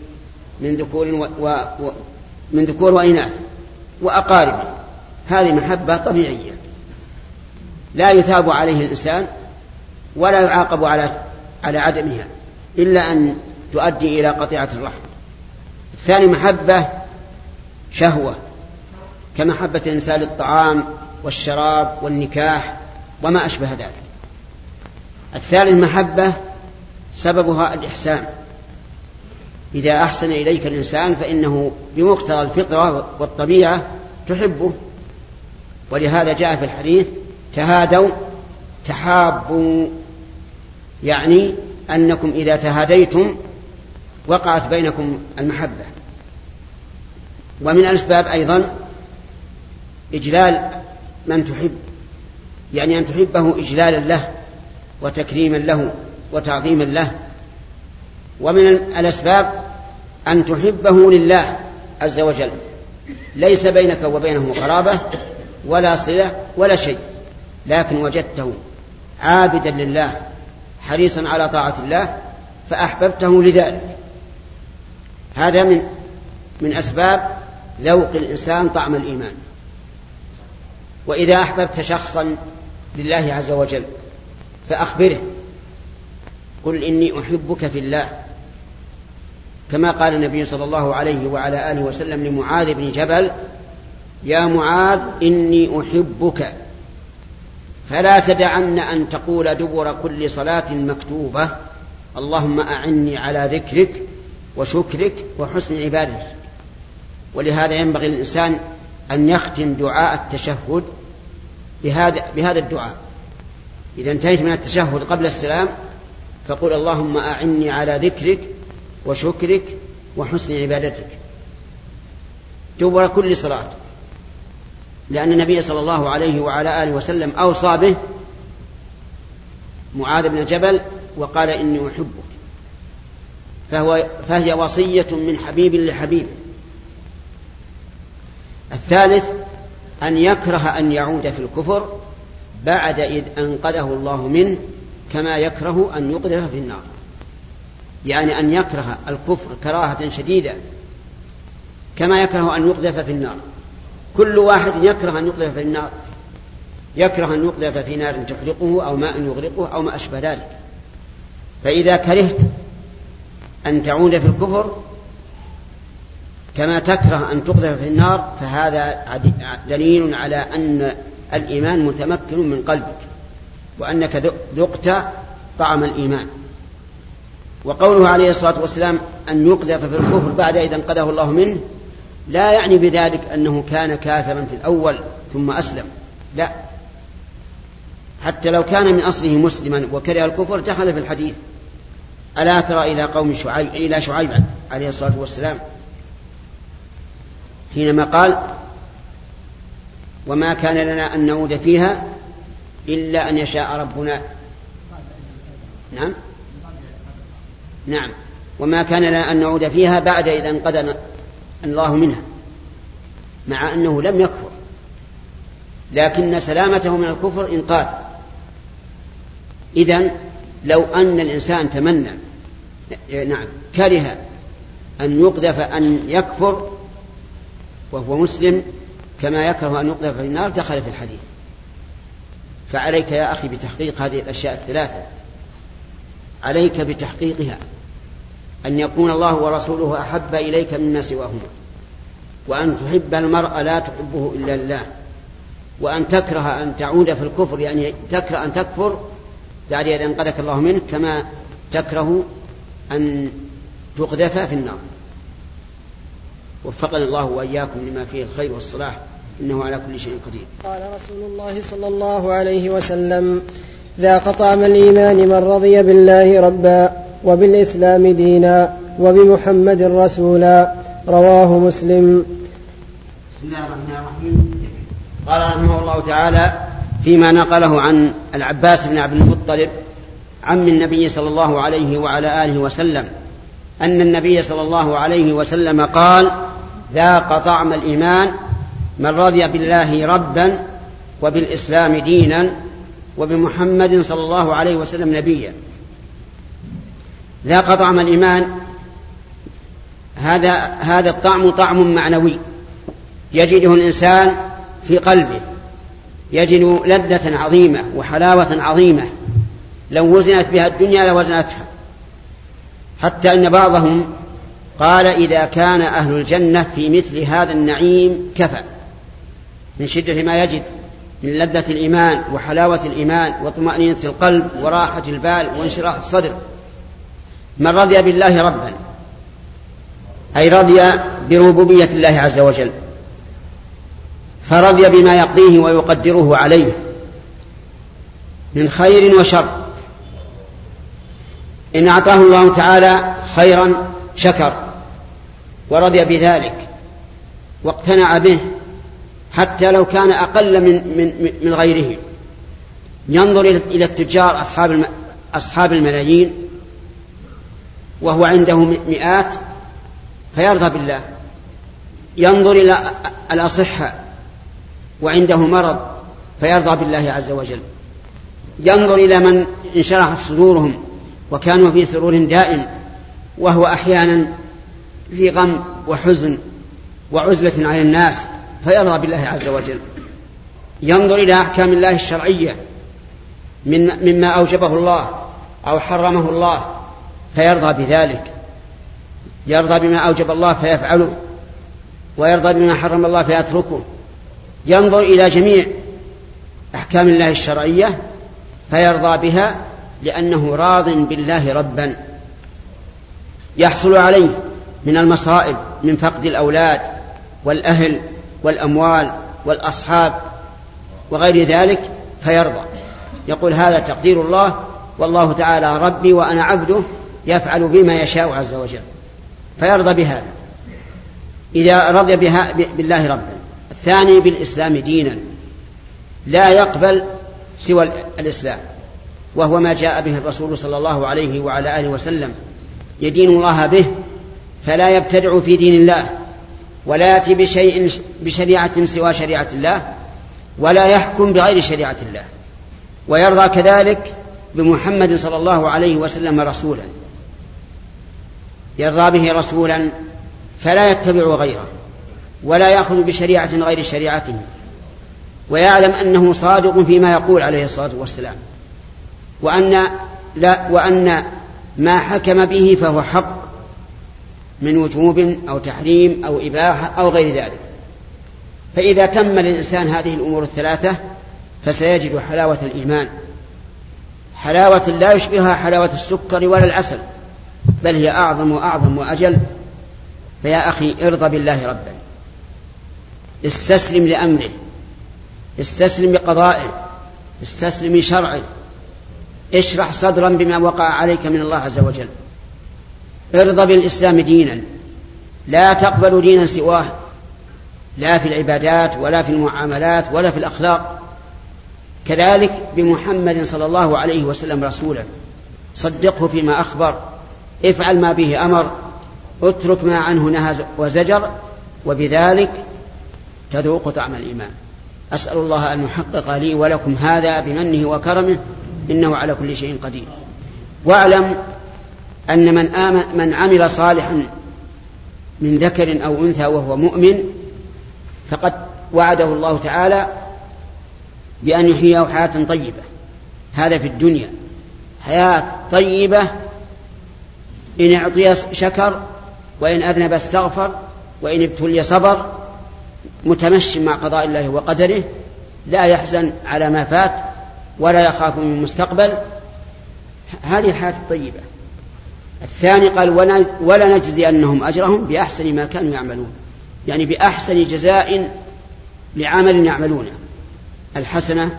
من ذكور وإناث وأقاربه، هذه محبة طبيعية لا يثاب عليه الإنسان ولا يعاقب على عدمها إلا أن تؤدي إلى قطيعة الرحم. الثاني محبة شهوة كمحبة الإنسان للطعام والشراب والنكاح وما أشبه ذلك. الثالث محبة سببها الإحسان، إذا أحسن إليك الإنسان فإنه بمقتضى الفطرة والطبيعة تحبه. ولهذا جاء في الحديث: تهادوا تحابوا، يعني أنكم إذا تهاديتم وقعت بينكم المحبة. ومن الأسباب أيضا إجلال من تحب، يعني أن تحبه إجلالا له وتكريما له وتعظيما له. ومن الأسباب أن تحبه لله عز وجل، ليس بينك وبينه قرابة ولا صلة ولا شيء، لكن وجدته عابدا لله حريصا على طاعة الله فأحببته لذلك. هذا من أسباب ذوق الإنسان طعم الإيمان. وإذا أحببت شخصا لله عز وجل فأخبره، قل إني أحبك في الله، كما قال النبي صلى الله عليه وعلى آله وسلم لمعاذ بن جبل: يا معاذ إني أحبك فلا تدعن أن تقول دبر كل صلاة مكتوبة: اللهم أعني على ذكرك وشكرك وحسن عبادتك. ولهذا ينبغي الإنسان أن يختم دعاء التشهد بهذا الدعاء. إذا انتهيت من التشهد قبل السلام فقل اللهم أعني على ذكرك وشكرك وحسن عبادتك دبر كل صلاة، لأن النبي صلى الله عليه وعلى آله وسلم أوصى به معاذ بن جبل وقال إني أحبك، فهي وصية من حبيب لحبيب. الثالث أن يكره أن يعود في الكفر بعد إذ أنقذه الله منه، كما يكره أن يقذف في النار، يعني أن يكره الكفر كراهة شديدة كما يكره أن يقذف في النار. كل واحد يكره أن يقذف في النار، يكره أن يقذف في نار تحرقه أو ماء يغرقه أو ما أشبه ذلك. فإذا كرهت أن تعود في الكفر كما تكره أن تقذف في النار فهذا دليل على أن الإيمان متمكن من قلبك وأنك ذقت طعم الإيمان. وقوله عليه الصلاة والسلام أن يقذف في الكفر بعد إذا انقذه الله منه لا يعني بذلك أنه كان كافرا في الأول ثم أسلم، لا، حتى لو كان من أصله مسلما وكره الكفر دخل في الحديث. ألا ترى إلى شعيب عليه الصلاة والسلام حينما قال وما كان لنا أن نعود فيها إلا أن يشاء ربنا. نعم وما كان لنا أن نعود فيها بعد إذا انقذنا الله منها، مع أنه لم يكفر لكن سلامته من الكفر إنقاذ. إذن لو أن الإنسان تمنى كره أن يقذف أن يكفر وهو مسلم كما يكره أن يقذف في النار دخل في الحديث. فعليك يا أخي بتحقيق هذه الأشياء الثلاثة، عليك بتحقيقها، أن يكون الله ورسوله أحب إليك مما سواهما، وأن تحب المرء لا تحبه إلا الله، وأن تكره أن تعود في الكفر، يعني تكره أن تكفر بعد أن أنقذك الله منه كما تكره أن تقذف في النار. وفقنا الله وإياكم لما فيه الخير والصلاح، إنه على كل شيء قدير. قال رسول الله صلى الله عليه وسلم ذاق طعم الإيمان من رضي بالله ربا وبالإسلام دينا وبمحمد رسولا. رواه مسلم. بسم الله الرحمن الرحيم. قال رحمه الله تعالى فيما نقله عن العباس بن عبد المطلب عم النبي صلى الله عليه وعلى آله وسلم أن النبي صلى الله عليه وسلم قال ذاق طعم الإيمان من رضي بالله ربا وبالإسلام دينا وبمحمد صلى الله عليه وسلم نبيا. ذاق طعم الإيمان، هذا الطعم طعم معنوي يجده الإنسان في قلبه، يجد لذة عظيمة وحلاوة عظيمة لو وزنت بها الدنيا لوزنتها، حتى إن بعضهم قال إذا كان أهل الجنة في مثل هذا النعيم كفى، من شدة ما يجد من لذة الإيمان وحلاوة الإيمان وطمأنينة القلب وراحة البال وانشراح الصدر. من رضي بالله ربا أي رضي بربوبية الله عز وجل، فرضي بما يقضيه ويقدره عليه من خير وشر. إن أعطاه الله تعالى خيرا شكر ورضي بذلك واقتنع به حتى لو كان أقل من غيره. ينظر إلى التجار أصحاب الملايين وهو عنده مئات فيرضى بالله، ينظر إلى الأصحة وعنده مرض فيرضى بالله عز وجل، ينظر إلى من انشرحت صدورهم وكانوا في سرور دائم وهو أحيانا في غم وحزن وعزلة عن الناس فيرضى بالله عز وجل، ينظر إلى أحكام الله الشرعية مما أوجبه الله أو حرمه الله فيرضى بذلك، يرضى بما أوجب الله فيفعله ويرضى بما حرم الله فيتركه، ينظر إلى جميع أحكام الله الشرعية فيرضى بها لأنه راض بالله ربا. يحصل عليه من المصائب من فقد الأولاد والأهل والأموال والأصحاب وغير ذلك فيرضى، يقول هذا تقدير الله، والله تعالى ربي وأنا عبده يفعل بما يشاء عز وجل، فيرضى بهذا إذا رضي بالله ربا. الثاني بالإسلام دينا، لا يقبل سوى الإسلام، وهو ما جاء به الرسول صلى الله عليه وعلى آله وسلم، يدين الله به، فلا يبتدع في دين الله، ولا يأتي بشريعة سوى شريعة الله، ولا يحكم بغير شريعة الله، ويرضى كذلك بمحمد صلى الله عليه وسلم رسولا، يرضى به رسولا فلا يتبع غيره، ولا يأخذ بشريعة غير شريعته، ويعلم أنه صادق فيما يقول عليه الصلاة والسلام، وأن ما حكم به فهو حق من وجوب أو تحريم أو إباحة أو غير ذلك. فإذا تم للإنسان هذه الأمور الثلاثة فسيجد حلاوة الإيمان، حلاوة لا يشبهها حلاوة السكر ولا العسل، بل هي أعظم وأعظم وأجل. فيا أخي ارضى بالله ربا، استسلم لأمره، استسلم لقضائه، استسلم لشرعه، اشرح صدرا بما وقع عليك من الله عز وجل، ارضى بالإسلام دينا، لا تقبل دينا سواه، لا في العبادات ولا في المعاملات ولا في الأخلاق. كذلك بمحمد صلى الله عليه وسلم رسولا، صدقه فيما أخبر، افعل ما به أمر، اترك ما عنه نهى وزجر، وبذلك تذوق طعم الإيمان. أسأل الله أن يحقق لي ولكم هذا بمنه وكرمه، إنه على كل شيء قدير. واعلم أن من عمل صالحا من ذكر أو أنثى وهو مؤمن فقد وعده الله تعالى بأن يحييه حياة طيبة، هذا في الدنيا، حياة طيبة إن أعطي شكر، وإن أذنب استغفر، وإن ابتلي صبر، متمشي مع قضاء الله وقدره، لا يحزن على ما فات ولا يخاف من المستقبل، هذه حياة طيبة. الثاني قال ولا نجزي أنهم أجرهم بأحسن ما كانوا يعملون، يعني بأحسن جزاء لعمل يعملونه، الحسنة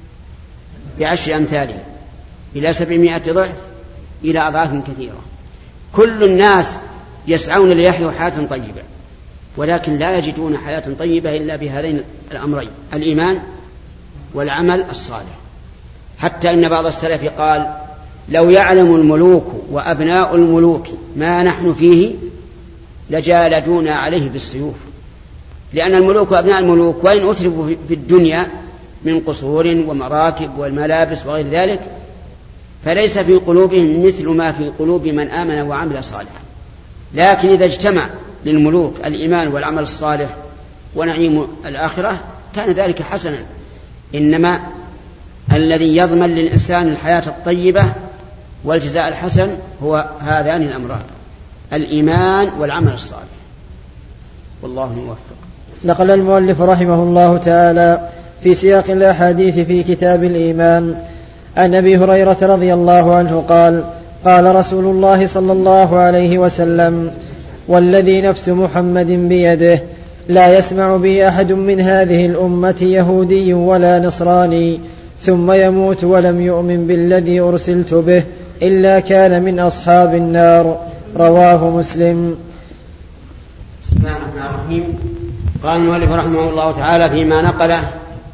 ب10 أمثالها إلى 700 ضعف إلى أضعاف كثيرة. كل الناس يسعون ليحيوا حياة طيبة، ولكن لا يجدون حياة طيبة إلا بهذين الأمرين، الإيمان والعمل الصالح. حتى إن بعض السلف قال لو يعلم الملوك وأبناء الملوك ما نحن فيه لجالدونا عليه بالسيوف، لأن الملوك وأبناء الملوك وإن أترفوا في الدنيا من قصور ومراكب والملابس وغير ذلك فليس في قلوبهم مثل ما في قلوب من آمن وعمل صالحا. لكن إذا اجتمع للملوك الإيمان والعمل الصالح ونعيم الآخرة كان ذلك حسنا. إنما الذي يضمن للإنسان الحياة الطيبة والجزاء الحسن هو هذان الأمران، الإيمان والعمل الصالح، والله موفق. نقل المؤلف رحمه الله تعالى في سياق الأحاديث في كتاب الإيمان عن أبي هريرة رضي الله عنه قال قال رسول الله صلى الله عليه وسلم والذي نفس محمد بيده لا يسمع بي أحد من هذه الأمة يهودي ولا نصراني ثم يموت ولم يؤمن بالذي أرسلت به إلا كان من أصحاب النار. رواه مسلم. بسم الله الرحمن الرحيم. قال المؤلف رحمه الله تعالى فيما نقله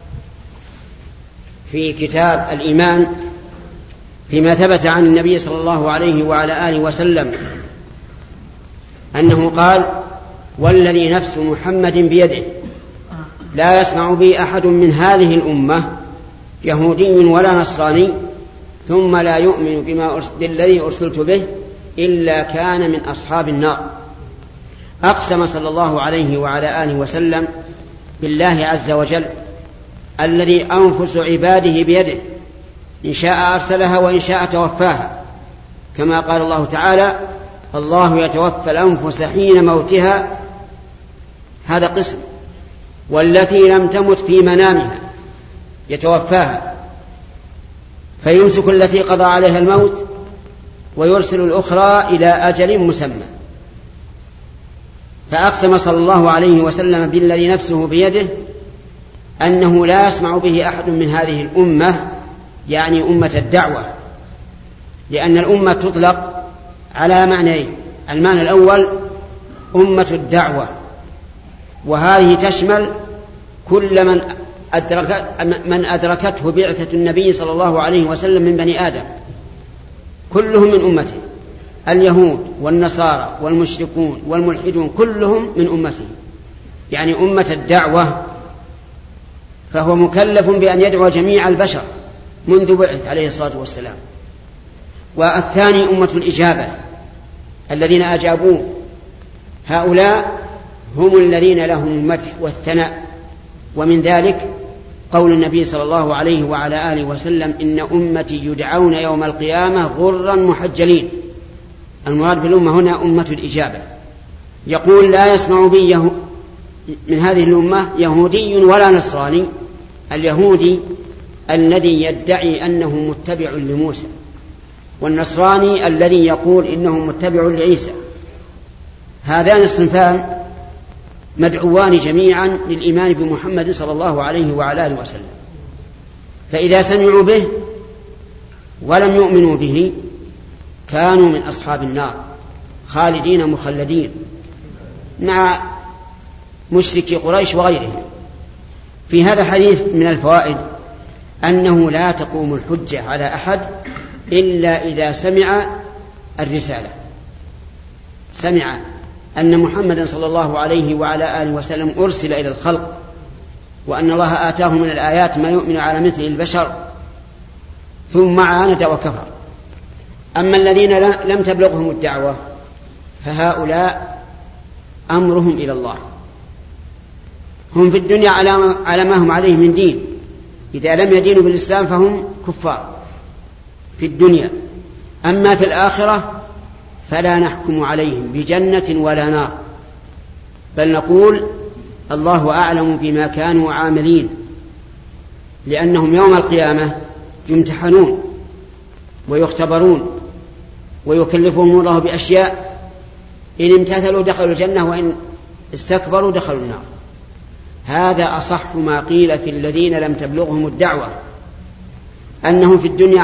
في كتاب الإيمان فيما ثبت عن النبي صلى الله عليه وعلى آله وسلم أنه قال والذي نفس محمد بيده لا يسمع بي أحد من هذه الأمة يهودي ولا نصراني ثم لا يؤمن بالذي أرسلت به إلا كان من أصحاب النار. أقسم صلى الله عليه وعلى آله وسلم بالله عز وجل الذي أنفس عباده بيده إن شاء أرسلها وإن شاء توفاها، كما قال الله تعالى الله يتوفى الأنفس حين موتها، هذا قسم، والتي لم تمت في منامها يتوفاها فيمسك التي قضى عليها الموت ويرسل الأخرى إلى أجل مسمى. فأقسم صلى الله عليه وسلم بالذي نفسه بيده أنه لا يسمع به أحد من هذه الأمة، يعني أمة الدعوة، لأن الأمة تطلق على معنيين: المعنى الأول أمة الدعوة، وهذه تشمل كل من أدركته بعثة النبي صلى الله عليه وسلم من بني آدم، كلهم من أمته، اليهود والنصارى والمشركون والملحدون كلهم من أمته، يعني أمة الدعوة. فهو مكلف بأن يدعو جميع البشر منذ بعث عليه الصلاة والسلام. والثاني أمة الإجابة، الذين أجابوه، هؤلاء هم الذين لهم المدح والثناء. ومن ذلك قول النبي صلى الله عليه وعلى آله وسلم: إن أمتي يدعون يوم القيامة غرا محجلين. المراد بالأمة هنا أمة الإجابة. يقول: لا يسمع بي من هذه الأمة يهودي ولا نصراني. اليهودي الذي يدعي أنه متبع لموسى، والنصراني الذي يقول إنه متبع لعيسى. هذان الصنفان مدعوان جميعا للإيمان بمحمد صلى الله عليه وعلى آله وسلم، فإذا سمعوا به ولم يؤمنوا به كانوا من أصحاب النار خالدين مخلدين مع مشركي قريش وغيرهم. في هذا الحديث من الفوائد أنه لا تقوم الحجة على أحد إلا إذا سمع الرسالة، سمع أن محمدا صلى الله عليه وعلى آله وسلم أرسل إلى الخلق، وأن الله آتاه من الآيات ما يؤمن على مثل البشر، ثم عاند وكفر. أما الذين لم تبلغهم الدعوة فهؤلاء أمرهم إلى الله، هم في الدنيا على ما هم عليه من دين، إذا لم يدينوا بالإسلام فهم كفار في الدنيا. أما في الآخرة فلا نحكم عليهم بجنة ولا نار، بل نقول الله أعلم بما كانوا عاملين، لأنهم يوم القيامة يمتحنون ويختبرون ويكلفهم الله بأشياء، إن امتثلوا دخلوا الجنة وإن استكبروا دخلوا النار. هذا أصح ما قيل في الذين لم تبلغهم الدعوة، أنهم في الدنيا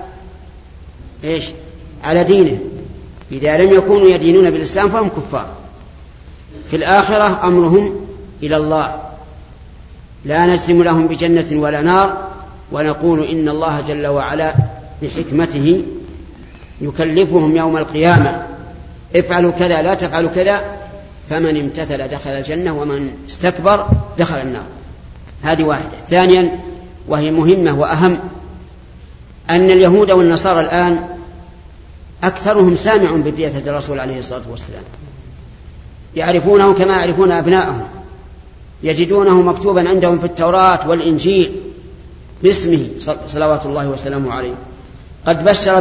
على دينه، إذا لم يكونوا يدينون بالإسلام فهم كفار. في الآخرة أمرهم إلى الله، لا نجزم لهم بجنة ولا نار، ونقول إن الله جل وعلا بحكمته يكلفهم يوم القيامة: افعلوا كذا لا تفعلوا كذا، فمن امتثل دخل الجنة ومن استكبر دخل النار. هذه واحدة. ثانيا، وهي مهمة وأهم، أن اليهود والنصارى الآن أكثرهم سامع ببعثة الرسول عليه الصلاة والسلام، يعرفونه كما يعرفون أبناءهم، يجدونه مكتوبا عندهم في التوراة والإنجيل باسمه صلوات الله وسلامه عليه. قد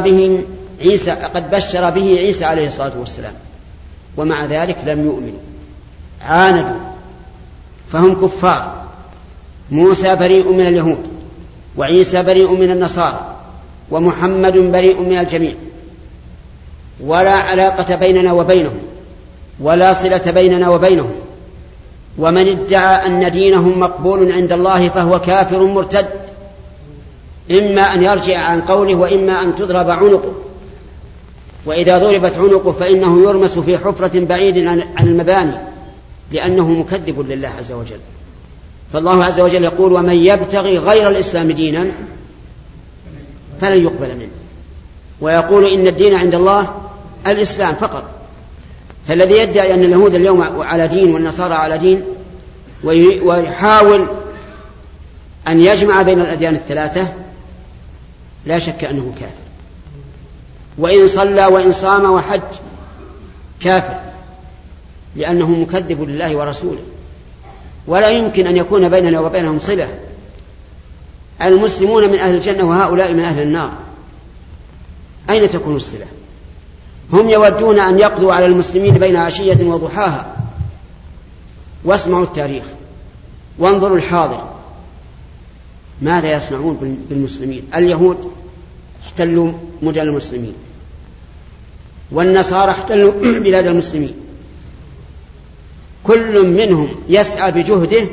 بشر به عيسى عليه الصلاة والسلام، ومع ذلك لم يؤمنوا، عاندوا، فهم كفار. موسى بريء من اليهود، وعيسى بريء من النصارى، ومحمد بريء من الجميع، ولا علاقة بيننا وبينهم، ولا صلة بيننا وبينهم. ومن ادعى أن دينهم مقبول عند الله فهو كافر مرتد، إما أن يرجع عن قوله وإما أن تضرب عنقه، وإذا ضربت عنقه فإنه يرمس في حفرة بعيد عن المباني، لأنه مكذب لله عز وجل. فالله عز وجل يقول: ومن يبتغي غير الإسلام دينا فلن يقبل منه، ويقول إن الدين عند الله الإسلام فقط. فالذي يدعي أن اليهود اليوم على دين والنصارى على دين ويحاول أن يجمع بين الأديان الثلاثة لا شك أنه كافر، وإن صلى وإن صام وحج كافر، لأنه مكذب لله ورسوله، ولا يمكن أن يكون بيننا وبينهم صلة. المسلمون من أهل الجنة وهؤلاء من أهل النار، أين تكون الصلة؟ هم يودون أن يقضوا على المسلمين بين عشية وضحاها. واسمعوا التاريخ وانظروا الحاضر، ماذا يصنعون بالمسلمين؟ اليهود احتلوا مدن المسلمين، والنصارى احتلوا بلاد المسلمين، كل منهم يسعى بجهده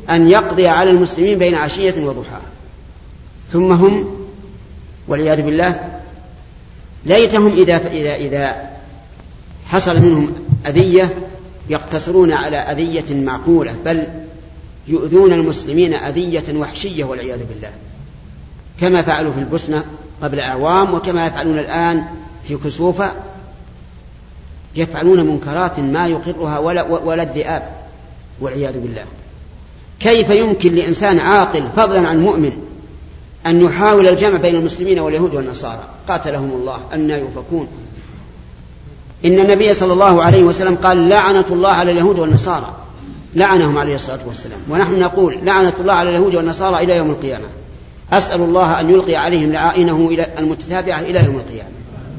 أن يقضي على المسلمين بين عشية وضحاها، ثم هم والعياذ بالله ليتهم إذا حصل منهم أذية يقتصرون على أذية معقولة، بل يؤذون المسلمين أذية وحشية والعياذ بالله، كما فعلوا في البوسنة قبل أعوام، وكما يفعلون الآن في كسوفة، يفعلون منكرات ما يقرها ولا الذئاب والعياذ بالله. كيف يمكن لإنسان عاقل فضلا عن مؤمن أن يحاول الجمع بين المسلمين واليهود والنصارى؟ قاتلهم الله أن يؤفكون. إن النبي صلى الله عليه وسلم قال لعنة الله على اليهود والنصارى، لعنهم عليه الصلاة والسلام، ونحن نقول لعنة الله على اليهود والنصارى إلى يوم القيامة. أسأل الله أن يلقي عليهم لعائنه المتتابعة إلى يوم القيامة.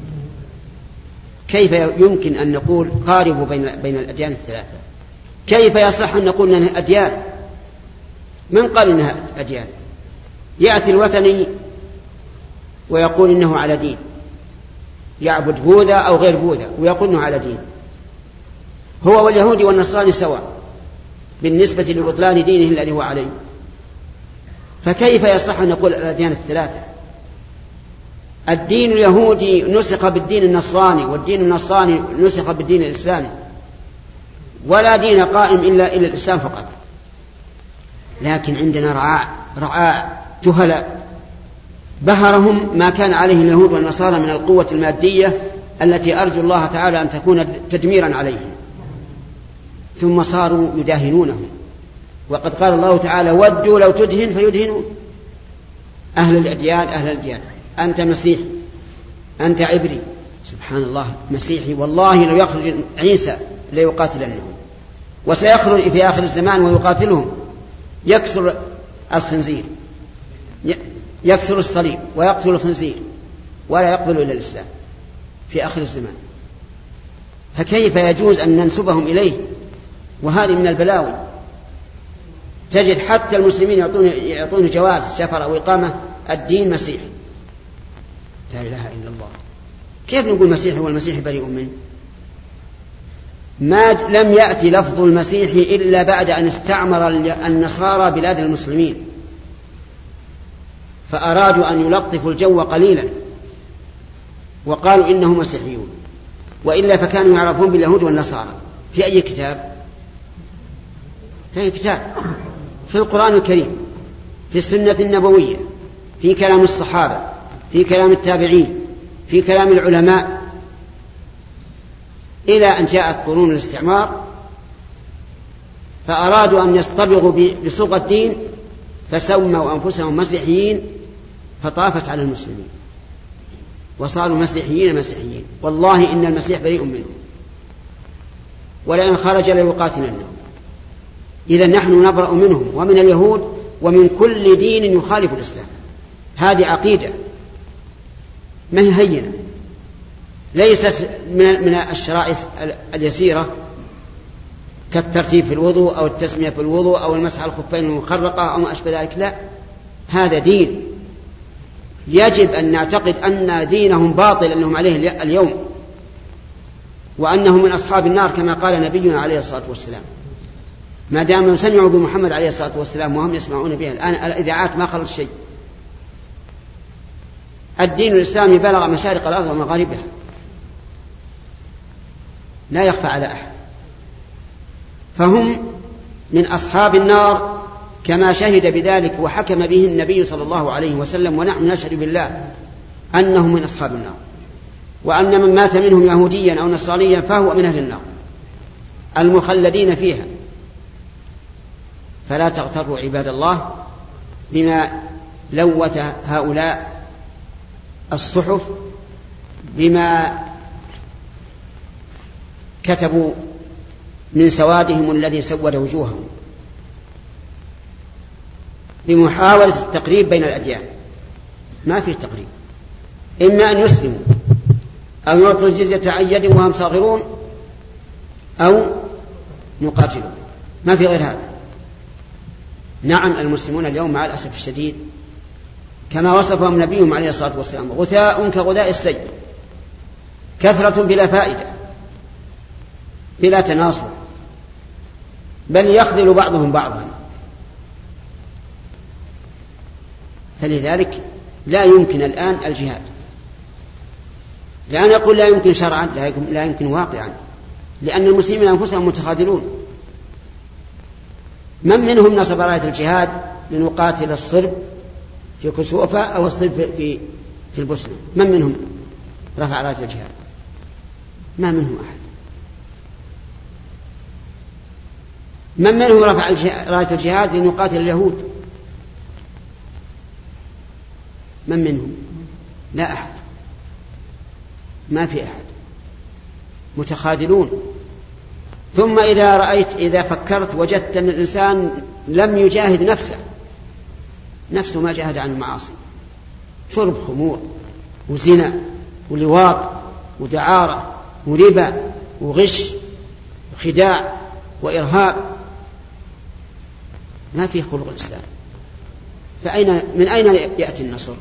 كيف يمكن أن نقول قاربوا بين الأديان الثلاثة؟ كيف يصح أن نقول أنها أديان؟ من قال إنها أديان؟ يأتي الوثني ويقول إنه على دين، يعبد بوذا أو غير بوذا ويقول إنه على دين. هو واليهودي والنصراني سواء بالنسبة لبطلان دينه الذي هو عليه. فكيف يصح أن نقول الأديان الثلاثة؟ الدين اليهودي نسخ بالدين النصراني، والدين النصراني نسخ بالدين الإسلامي، ولا دين قائم إلا الإسلام فقط. لكن عندنا رعاع جهلاء بهرهم ما كان عليه اليهود والنصارى من القوة المادية التي أرجو الله تعالى أن تكون تدميرا عليهم، ثم صاروا يداهنونهم. وقد قال الله تعالى ودوا لو تدهن فيدهنون. أهل الأديان أنت مسيحي، أنت عبري، سبحان الله مسيحي، والله لو يخرج عيسى ليقاتلنهم، وسيخرج في آخر الزمان ويقاتلهم، يكسر الخنزير، يكسر الصليب ويقتل الخنزير، ولا يقبل إلا الإسلام في آخر الزمان. فكيف يجوز أن ننسبهم إليه؟ وهذه من البلاوي. تجد حتى المسلمين يعطون جواز سفر أو إقامة الدين مسيحي. لا إله إلا الله. كيف نقول مسيحي والمسيحي بريء منه؟ ما لم يأتي لفظ المسيحي إلا بعد أن استعمر النصارى بلاد المسلمين، فأرادوا أن يلطفوا الجو قليلا وقالوا إنهم مسيحيون، وإلا فكانوا يعرفون باليهود والنصارى. في أي كتاب؟ في أي كتاب؟ في القرآن الكريم، في السنة النبوية، في كلام الصحابة، في كلام التابعين، في كلام العلماء، إلى أن جاءت قرون الاستعمار فأرادوا أن يصطبغوا بصوغ الدين فسموا أنفسهم مسيحيين، فطافت على المسلمين وصاروا مسيحيين. والله إن المسيح بريء منهم، ولئن خرج ليقاتلنهم. إذا نحن نبرأ منهم ومن اليهود ومن كل دين يخالف الإسلام. هذه عقيدة ما هي هينة، ليست من الشرائع اليسيرة كالترتيب في الوضوء أو التسمية في الوضوء أو المسح على الخفين المخرقة أو ما أشبه ذلك. لا، هذا دين يجب أن نعتقد أن دينهم باطل أنهم عليه اليوم، وأنهم من أصحاب النار كما قال نبينا عليه الصلاة والسلام. ما دام سمعوا بمحمد عليه الصلاة والسلام وهم يسمعون بها الآن الإذاعات ما خلت شيء. الدين الإسلامي بلغ مشارق الأرض ومغاربها، لا يخفى على أحد. فهم من أصحاب النار كما شهد بذلك وحكم به النبي صلى الله عليه وسلم، ونحن نشهد بالله أنهم من أصحاب النار، وأن من مات منهم يهوديا أو نصرانيا فهو من أهل النار المخلدين فيها. فلا تغتروا عباد الله بما لوث هؤلاء الصحف بما كتبوا من سوادهم الذي سود وجوههم بمحاولة التقريب بين الأديان. ما في تقريب، إما أن يسلموا أو يعطوا الجزية عن يد وهم صاغرون أو نقاتلوا، ما في غير هذا. نعم المسلمون اليوم مع الأسف الشديد كما وصفهم نبيهم عليه الصلاة والسلام غثاء كغثاء السيل، كثرة بلا فائدة، بلا تناصر، بل يخذل بعضهم بعضا. فلذلك لا يمكن الآن الجهاد. لا نقول لا يمكن شرعا، لا يمكن واقعا، لأن المسلمين أنفسهم متخاذلون. من منهم نصب راية الجهاد لنقاتل الصرب في كسوفة أو الصرب في البوسنة؟ من منهم رفع راية الجهاد؟ ما منهم أحد. من منهم رفع راية الجهاد لنقاتل اليهود؟ من منهم؟ لا أحد، ما في أحد، متخاذلون. ثم إذا فكرت وجدت أن الإنسان لم يجاهد نفسه ما جاهد عن المعاصي، شرب خمور وزنا ولواط ودعارة وربا وغش وخداع وإرهاب، ما فيه خلق الإسلام. من أين يأتي النصر؟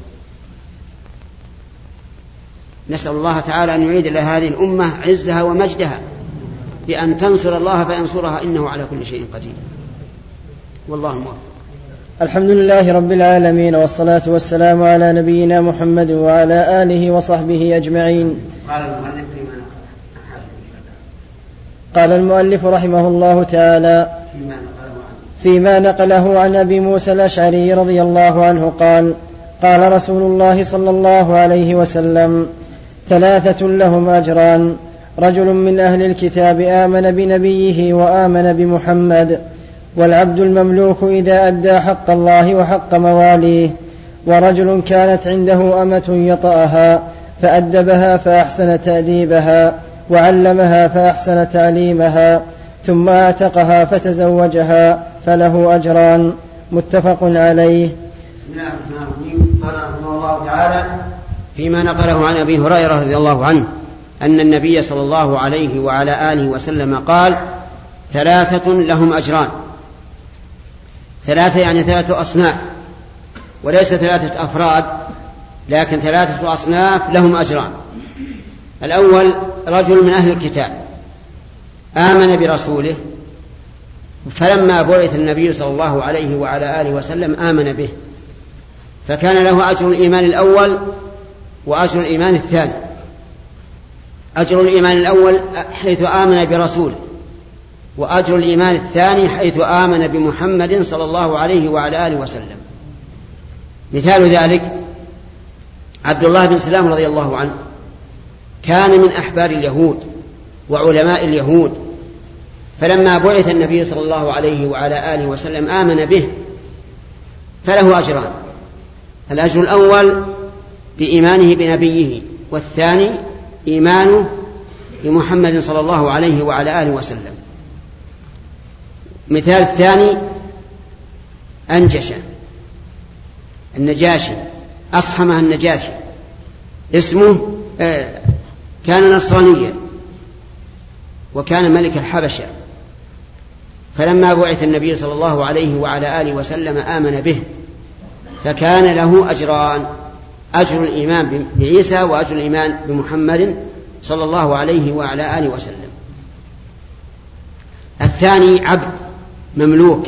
نسأل الله تعالى أن يعيد إلى هذه الأمة عزها ومجدها بأن تنصر الله فينصرها، إنه على كل شيء قدير. والله الموفق. الحمد لله رب العالمين، والصلاة والسلام على نبينا محمد وعلى آله وصحبه أجمعين. قال المؤلف رحمه الله تعالى فيما نقله عن أبي موسى الأشعري رضي الله عنه قال: قال رسول الله صلى الله عليه وسلم: 3 لهم أجران: رجل من أهل الكتاب آمن بنبيه وآمن بمحمد، والعبد المملوك إذا أدى حق الله وحق مواليه، ورجل كانت عنده أمة يطأها فأدبها فأحسن تأديبها، وعلمها فأحسن تعليمها، ثم أعتقها فتزوجها، فله أجران. متفق عليه. بسم الله الرحمن الرحيم. قال رحمه الله تعالى فيما نقله عن أبي هريرة رضي الله عنه أن النبي صلى الله عليه وعلى آله وسلم قال: 3 لهم أجران. 3 يعني 3 أصناف، وليس 3 أفراد، لكن 3 أصناف لهم أجران. الأول: رجل من أهل الكتاب آمن برسوله، فلما بعث النبي صلى الله عليه وعلى آله وسلم آمن به، فكان له أجر الإيمان الأول وأجر الإيمان الثاني. أجر الإيمان الأول حيث آمن برسوله، وأجر الإيمان الثاني حيث آمن بمحمد صلى الله عليه وعلى آله وسلم. مثال ذلك عبد الله بن سلام رضي الله عنه، كان من أحبار اليهود وعلماء اليهود، فلما بعث النبي صلى الله عليه وعلى آله وسلم آمن به، فله أجران: الأجر الأول بإيمانه بنبيه، والثاني إيمانه بمحمد صلى الله عليه وعلى آله وسلم. مثال الثاني أنجش النجاشي، أصحمه النجاشي، اسمه كان نصرانيا وكان ملك الحبشة، فلما بعث النبي صلى الله عليه وعلى آله وسلم آمن به، فكان له أجران: أجر الإيمان بعيسى وأجر الإيمان بمحمد صلى الله عليه وعلى آله وسلم. الثاني عبد مملوك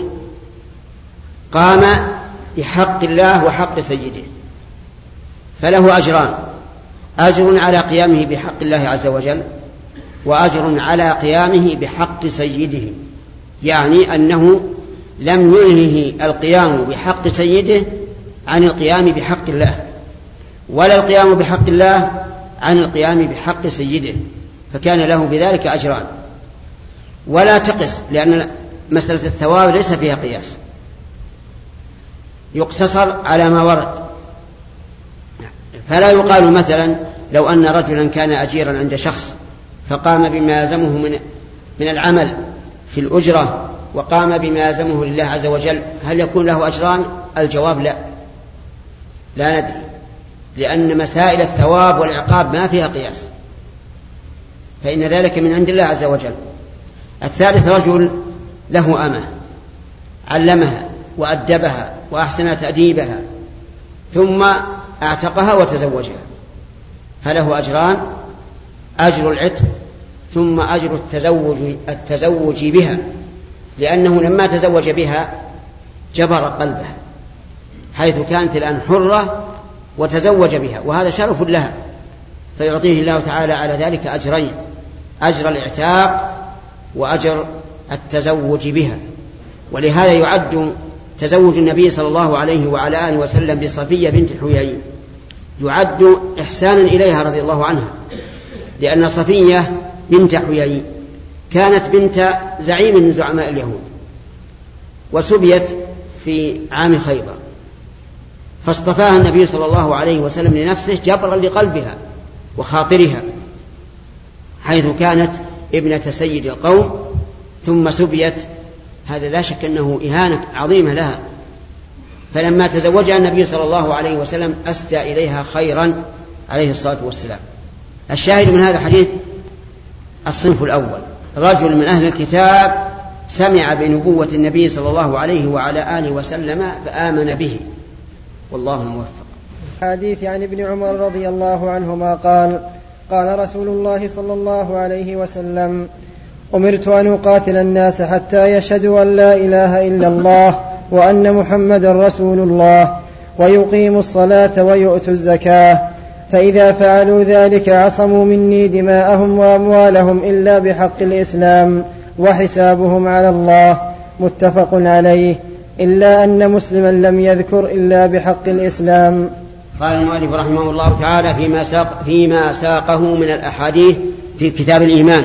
قام بحق الله وحق سيده، فله أجران: أجر على قيامه بحق الله عز وجل، وأجر على قيامه بحق سيده، يعني أنه لم يلهه القيام بحق سيده عن القيام بحق الله، ولا القيام بحق الله عن القيام بحق سيده، فكان له بذلك أجران. ولا تقس، لأن مسألة الثواب ليس فيها قياس، يقتصر على ما ورد. فلا يقال مثلا لو أن رجلا كان أجيرا عند شخص فقام بما يلزمه من العمل في الأجرة وقام بما يلزمه لله عز وجل، هل يكون له أجران؟ الجواب لا ندري، لأن مسائل الثواب والعقاب ما فيها قياس، فإن ذلك من عند الله عز وجل. الثالث رجل له أمة علمها وأدبها وأحسن تأديبها ثم أعتقها وتزوجها، فله أجران: أجر العتق ثم أجر التزوج بها، لأنه لما تزوج بها جبر قلبها حيث كانت الآن حرة وتزوج بها، وهذا شرف لها، فيعطيه الله تعالى على ذلك أجرين: أجر الإعتاق وأجر التزوج بها. ولهذا يعد تزوج النبي صلى الله عليه وعلى آله وسلم بصفية بنت حيي يعد إحسانا إليها رضي الله عنها، لأن صفية بنت حيي كانت بنت زعيم من زعماء اليهود، وسبيت في عام خيبر، فاصطفاها النبي صلى الله عليه وسلم لنفسه جبرا لقلبها وخاطرها، حيث كانت ابنة سيد القوم ثم سبيت. هذا لا شك أنه إهانة عظيمة لها، فلما تزوجها النبي صلى الله عليه وسلم أسدى إليها خيرا عليه الصلاة والسلام. الشاهد من هذا الحديث الصنف الأول: رجل من أهل الكتاب سمع بنبوة النبي صلى الله عليه وعلى آله وسلم فآمن به، والله الموفق. حديث عن ابن عمر رضي الله عنهما قال: قال رسول الله صلى الله عليه وسلم: أمرت أن أقاتل الناس حتى يشهدوا أن لا إله إلا الله وأن محمدا رسول الله ويقيموا الصلاة ويؤتوا الزكاة، فإذا فعلوا ذلك عصموا مني دماءهم وأموالهم إلا بحق الإسلام وحسابهم على الله. متفق عليه، إلا أن مسلما لم يذكر إلا بحق الإسلام. قال المؤلف رحمه الله تعالى فيما ساقه من الأحاديث في كتاب الإيمان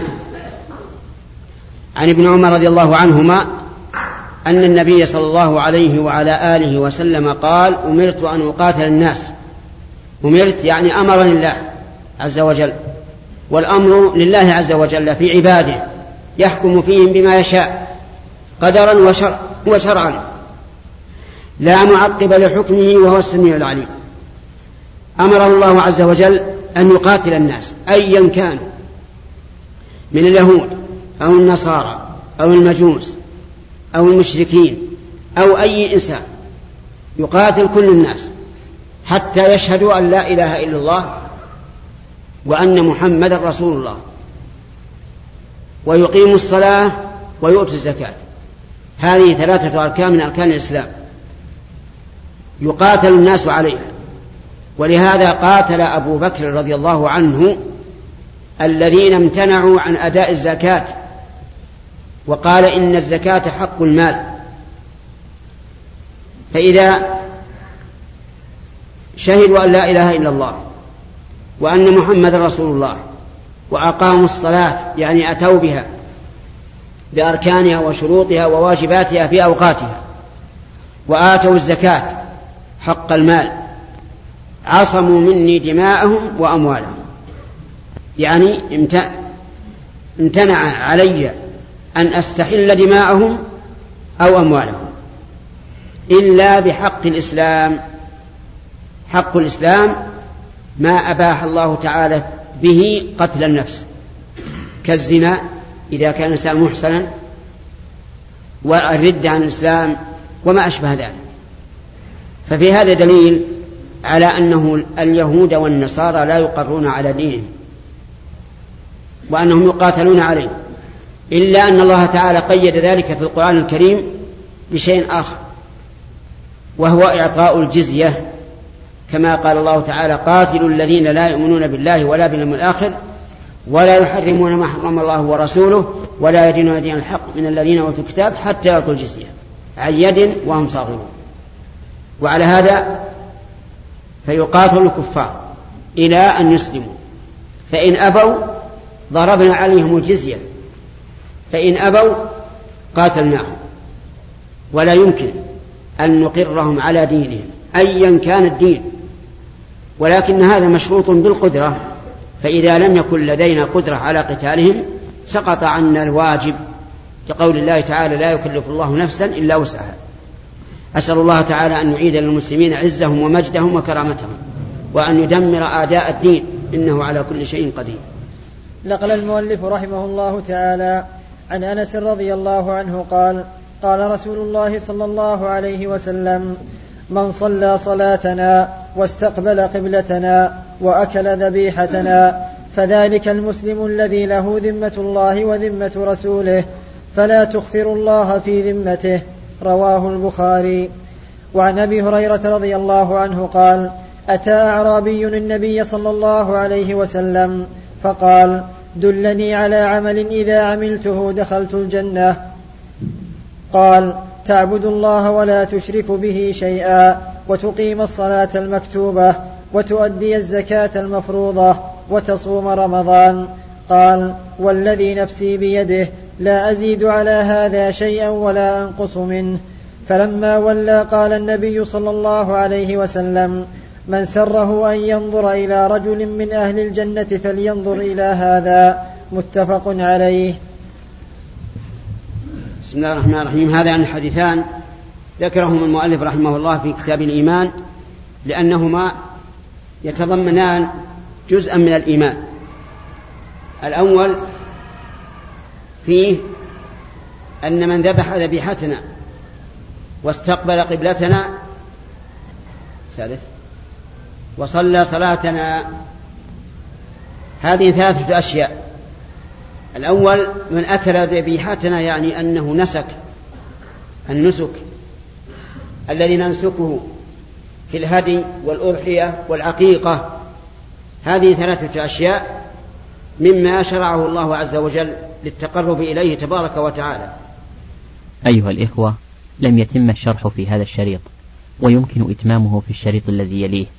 عن ابن عمر رضي الله عنهما أن النبي صلى الله عليه وعلى آله وسلم قال: أمرت أن أقاتل الناس. أمرت يعني أمرني الله عز وجل، والأمر لله عز وجل في عباده يحكم فيهم بما يشاء قدرا وشرعا، لا معقب لحكمه وهو السميع العليم. أمره الله عز وجل أن يقاتل الناس أيا كانوا من اليهود أو النصارى أو المجوس أو المشركين أو أي إنسان، يقاتل كل الناس حتى يشهدوا أن لا إله إلا الله وأن محمد رسول الله، ويقيموا الصلاة ويؤتوا الزكاة. هذه 3 أركان من أركان الإسلام يقاتل الناس عليها. ولهذا قاتل أبو بكر رضي الله عنه الذين امتنعوا عن أداء الزكاة، وقال إن الزكاة حق المال، فإذا شهدوا أن لا إله إلا الله وأن محمد رسول الله وأقاموا الصلاة يعني أتوا بها بأركانها وشروطها وواجباتها في أوقاتها، وآتوا الزكاة حق المال، عصموا مني دماءهم وأموالهم، يعني امتنع علي أن أستحل دماءهم أو أموالهم إلا بحق الإسلام. حق الإسلام ما أباح الله تعالى به قتل النفس كالزنا إذا كان الإنسان محسنا، والردة عن الإسلام وما أشبه ذلك. ففي هذا دليل على أنه اليهود والنصارى لا يقرون على دينهم وأنهم يقاتلون عليه، إلا أن الله تعالى قيد ذلك في القرآن الكريم بشيء آخر، وهو إعطاء الجزية، كما قال الله تعالى: قاتلوا الذين لا يؤمنون بالله ولا باليوم الآخر ولا يحرمون ما حرم الله ورسوله ولا يدينون دين الحق من الذين أوتوا الكتاب حتى يعطوا الجزية عن يد وهم صاغرون. وعلى هذا فيقاتل الكفار إلى أن يسلموا، فإن أبوا ضربنا عليهم الجزية، فإن أبوا قاتلناهم، ولا يمكن أن نقرهم على دينهم أيا كان الدين، ولكن هذا مشروط بالقدرة، فإذا لم يكن لدينا قدرة على قتالهم سقط عنا الواجب، لقول الله تعالى: لا يكلف الله نفسا إلا وسعها. أسأل الله تعالى أن يعيد للمسلمين عزهم ومجدهم وكرامتهم، وأن يدمر أعداء الدين، إنه على كل شيء قدير. نقل المؤلف رحمه الله تعالى عن أنس رضي الله عنه قال: قال رسول الله صلى الله عليه وسلم: من صلى صلاتنا واستقبل قبلتنا وأكل ذبيحتنا فذلك المسلم الذي له ذمة الله وذمة رسوله، فلا تخفر الله في ذمته. رواه البخاري. وعن أبي هريرة رضي الله عنه قال: أتى أعرابي النبي صلى الله عليه وسلم فقال: دلني على عمل إذا عملته دخلت الجنة. قال: تعبد الله ولا تشرك به شيئا، وتقيم الصلاة المكتوبة، وتؤدي الزكاة المفروضة، وتصوم رمضان. قال: والذي نفسي بيده لا أزيد على هذا شيئا ولا أنقص منه. فلما ولى قال النبي صلى الله عليه وسلم: من سره أن ينظر إلى رجل من أهل الجنة فلينظر إلى هذا. متفق عليه. بسم الله الرحمن الرحيم. هذان الحديثان ذكرهما المؤلف رحمه الله في كتاب الإيمان لأنهما يتضمنان جزءا من الإيمان. الأول فيه أن من ذبح ذبيحتنا واستقبل قبلتنا وصلى صلاتنا، هذه 3 أشياء. الأول من أكل ذبيحتنا يعني أنه نسك النسك الذي ننسكه في الهدي والأضحية والعقيقة، هذه 3 أشياء مما شرعه الله عز وجل للتقرب إليه تبارك وتعالى. أيها الإخوة، لم يتم الشرح في هذا الشريط، ويمكن إتمامه في الشريط الذي يليه،